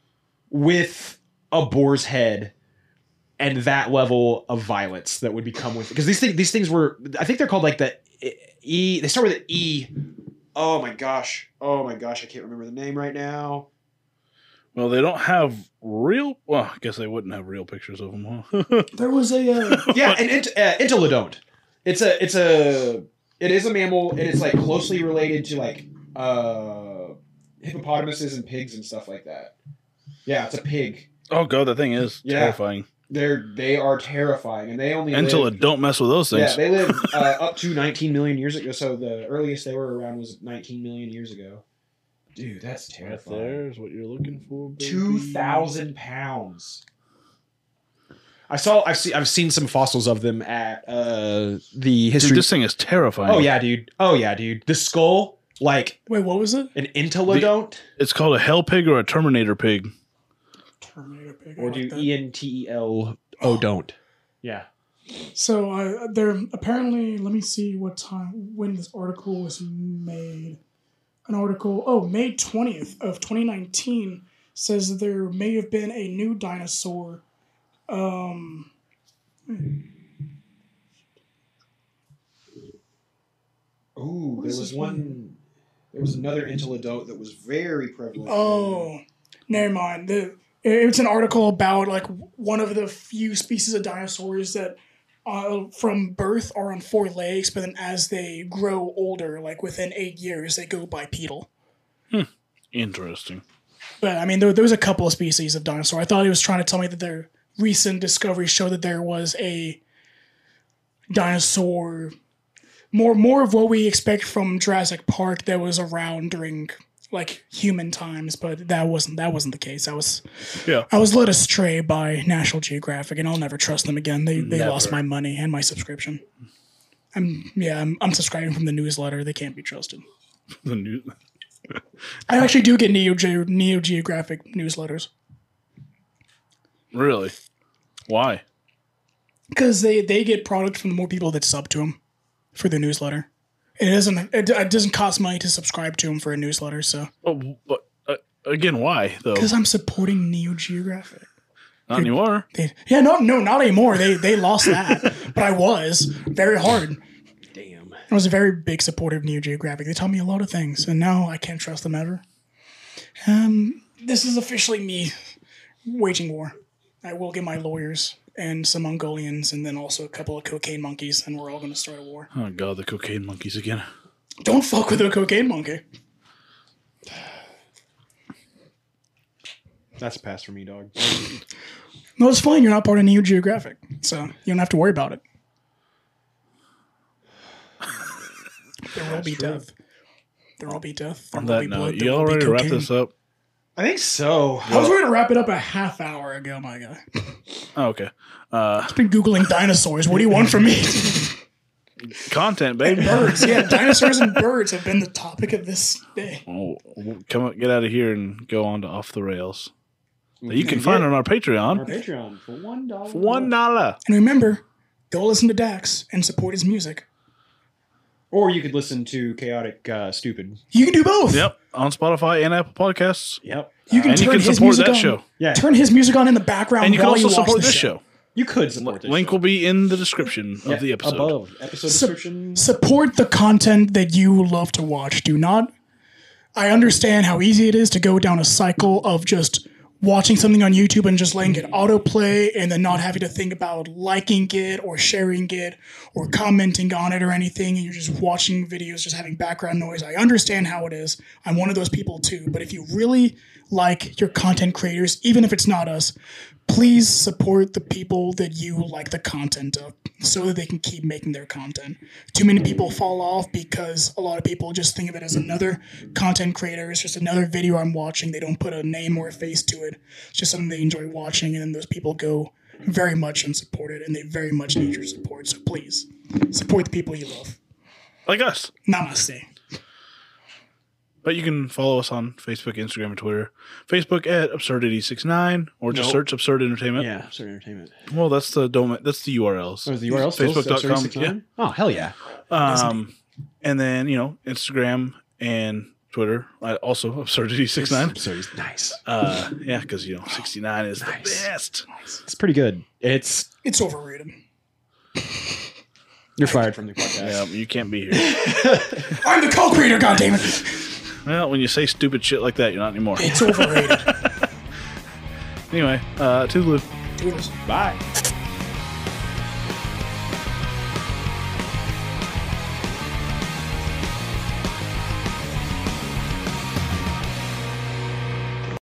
Speaker 1: with a boar's head and that level of violence that would become with, because these things, these things were, I think they're called like the E, they start with an E. Oh my gosh. Oh my gosh. I can't remember the name right now.
Speaker 2: Well, they don't have real. Well, I guess they wouldn't have real pictures of them, huh?
Speaker 3: There was a uh,
Speaker 1: Yeah, an int- uh, Entelodont. It's a, it's a, it is a mammal, and it's like closely related to like uh, hippopotamuses and pigs and stuff like that. Yeah, it's a pig.
Speaker 2: Oh god, that thing is
Speaker 1: Yeah.
Speaker 2: terrifying.
Speaker 1: They're they are terrifying, and they only
Speaker 2: Until
Speaker 1: live,
Speaker 2: it don't mess with those
Speaker 1: yeah
Speaker 2: things.
Speaker 1: they lived uh, up to nineteen million years ago. So the earliest they were around was nineteen million years ago. Dude, that's
Speaker 2: Right
Speaker 1: terrifying.
Speaker 2: there's what you're looking for. Baby.
Speaker 1: Two thousand pounds. I saw. I've seen. I've seen some fossils of them at uh, the history.
Speaker 2: Dude, this thing is terrifying.
Speaker 1: oh yeah, dude. Oh yeah, dude. The skull, like
Speaker 3: wait, what was it?
Speaker 1: an entelodont,
Speaker 2: It's called a hell pig or a Terminator pig.
Speaker 3: Terminator pig. I
Speaker 1: or
Speaker 3: like
Speaker 1: do
Speaker 3: that.
Speaker 1: E N T E L O don't. Yeah.
Speaker 3: So uh, they're apparently. Let me see what time when this article was made. An article. Oh, May twentieth of twenty nineteen says that there may have been a new dinosaur. Um.
Speaker 1: Ooh, there
Speaker 3: is
Speaker 1: was
Speaker 3: this
Speaker 1: one. There was another entelodont that was very prevalent.
Speaker 3: Oh, never mind. The it's an article about like one of the few species of dinosaurs that uh, from birth are on four legs, but then as they grow older, like within eight years, they go bipedal.
Speaker 2: Interesting.
Speaker 3: But I mean, there, there was a couple of species of dinosaur. I thought he was trying to tell me that their recent discoveries show that there was a dinosaur, more more of what we expect from Jurassic Park that was around during like human times, but that wasn't that wasn't the case. I was
Speaker 2: Yeah.
Speaker 3: I was led astray by National Geographic, and I'll never trust them again. They they
Speaker 2: Never.
Speaker 3: lost my money and my subscription. I'm yeah, I'm, I'm subscribing from the newsletter. They can't be trusted.
Speaker 2: The new,
Speaker 3: I actually do get Neo Ge- Neo Geographic newsletters
Speaker 2: really? Why?
Speaker 3: because they they get product from the more people that sub to them for the newsletter. It doesn't it, it doesn't cost money to subscribe to them for a newsletter, so
Speaker 2: Oh, but, uh, again, why though?
Speaker 3: because I'm supporting Neo Geographic.
Speaker 2: Not anymore.
Speaker 3: They, yeah, no, no, not anymore. They they lost that, but I was very hard.
Speaker 1: Damn.
Speaker 3: I was a very big supporter of Neo Geographic. They taught me a lot of things, and now I can't trust them ever. Um, this is officially me waging war. I will get my lawyers and some Mongolians, and then also a couple of cocaine monkeys, and we're all going to start a war.
Speaker 2: Oh god, the cocaine monkeys again.
Speaker 3: Don't fuck with a cocaine monkey.
Speaker 1: That's a pass for me, dog.
Speaker 3: No, it's fine. You're not part of Neo Geographic, so you don't have to worry about it. There will be death. There will be death. There
Speaker 2: On
Speaker 3: will
Speaker 2: that
Speaker 3: be
Speaker 2: note,
Speaker 3: blood.
Speaker 2: you
Speaker 3: There will
Speaker 2: all
Speaker 3: be
Speaker 2: ready to wrap
Speaker 3: cocaine.
Speaker 2: this up?
Speaker 1: I think so.
Speaker 3: I was ready to wrap it up a half hour ago, my guy.
Speaker 2: Oh, okay. Uh,
Speaker 3: I've been Googling dinosaurs. What do you want from me?
Speaker 2: content, baby.
Speaker 3: Birds. Yeah, dinosaurs and birds have been the topic of this day.
Speaker 2: Oh, come on, get out of here and go on to Off the Rails. That you can
Speaker 1: can
Speaker 2: find
Speaker 1: get
Speaker 2: on our Patreon
Speaker 1: Our Patreon for one dollar.
Speaker 2: for one dollar.
Speaker 3: And remember, go listen to Dax and support his music.
Speaker 1: Or you could listen to Chaotic uh, Stupid.
Speaker 3: You can do both.
Speaker 2: Yep, on Spotify and Apple Podcasts.
Speaker 1: Yep.
Speaker 3: You can
Speaker 2: And you
Speaker 3: turn
Speaker 2: can
Speaker 3: his
Speaker 2: support
Speaker 3: music
Speaker 2: that
Speaker 3: on.
Speaker 2: show.
Speaker 1: Yeah.
Speaker 3: Turn his music on in the background
Speaker 2: And you can
Speaker 3: while
Speaker 2: also
Speaker 3: you watch
Speaker 2: support
Speaker 3: the
Speaker 2: this
Speaker 3: show.
Speaker 2: show.
Speaker 1: You could support this.
Speaker 2: Link
Speaker 1: show.
Speaker 2: will be in the description
Speaker 1: Yeah,
Speaker 2: of the episode.
Speaker 1: above episode
Speaker 3: Sup-
Speaker 1: description.
Speaker 3: Support the content that you love to watch. Do not. I understand how easy it is to go down a cycle of just watching something on YouTube and just letting it autoplay and then not having to think about liking it or sharing it or commenting on it or anything. And you're just watching videos, just having background noise. I understand how it is. I'm one of those people too. But if you really like your content creators, even if it's not us, please support the people that you like the content of so that they can keep making their content. Too many people fall off because a lot of people just think of it as another content creator. It's just another video I'm watching. They don't put a name or a face to it. It's just something they enjoy watching, and then those people go very much unsupported, and they very much need your support. So please, support the people you love.
Speaker 2: Like us.
Speaker 3: Namaste.
Speaker 2: But you can follow us on Facebook, Instagram, and Twitter. Facebook at Absurdity sixty-nine, or just
Speaker 1: Nope.
Speaker 2: search Absurd Entertainment.
Speaker 1: Yeah, Absurd Entertainment.
Speaker 2: Well, that's the domain. That's the U R Ls.
Speaker 1: What is the U R L? still?
Speaker 2: Facebook dot com.
Speaker 1: Absurd sixty-nine? Oh, hell yeah.
Speaker 2: Yeah. Um, and then you know Instagram and Twitter. I also Absurdity sixty-nine.
Speaker 1: Absurd is nice.
Speaker 2: Uh, yeah, because you know sixty-nine is
Speaker 1: Nice.
Speaker 2: the best.
Speaker 1: It's pretty good. It's
Speaker 3: It's overrated.
Speaker 1: you're fired from the podcast.
Speaker 2: Yeah, you can't be here.
Speaker 3: I'm the co-creator, goddammit.
Speaker 2: Well, when you say stupid shit like that, you're not anymore.
Speaker 3: It's overrated.
Speaker 2: Anyway, uh, toodaloo.
Speaker 3: Do this.
Speaker 1: Bye.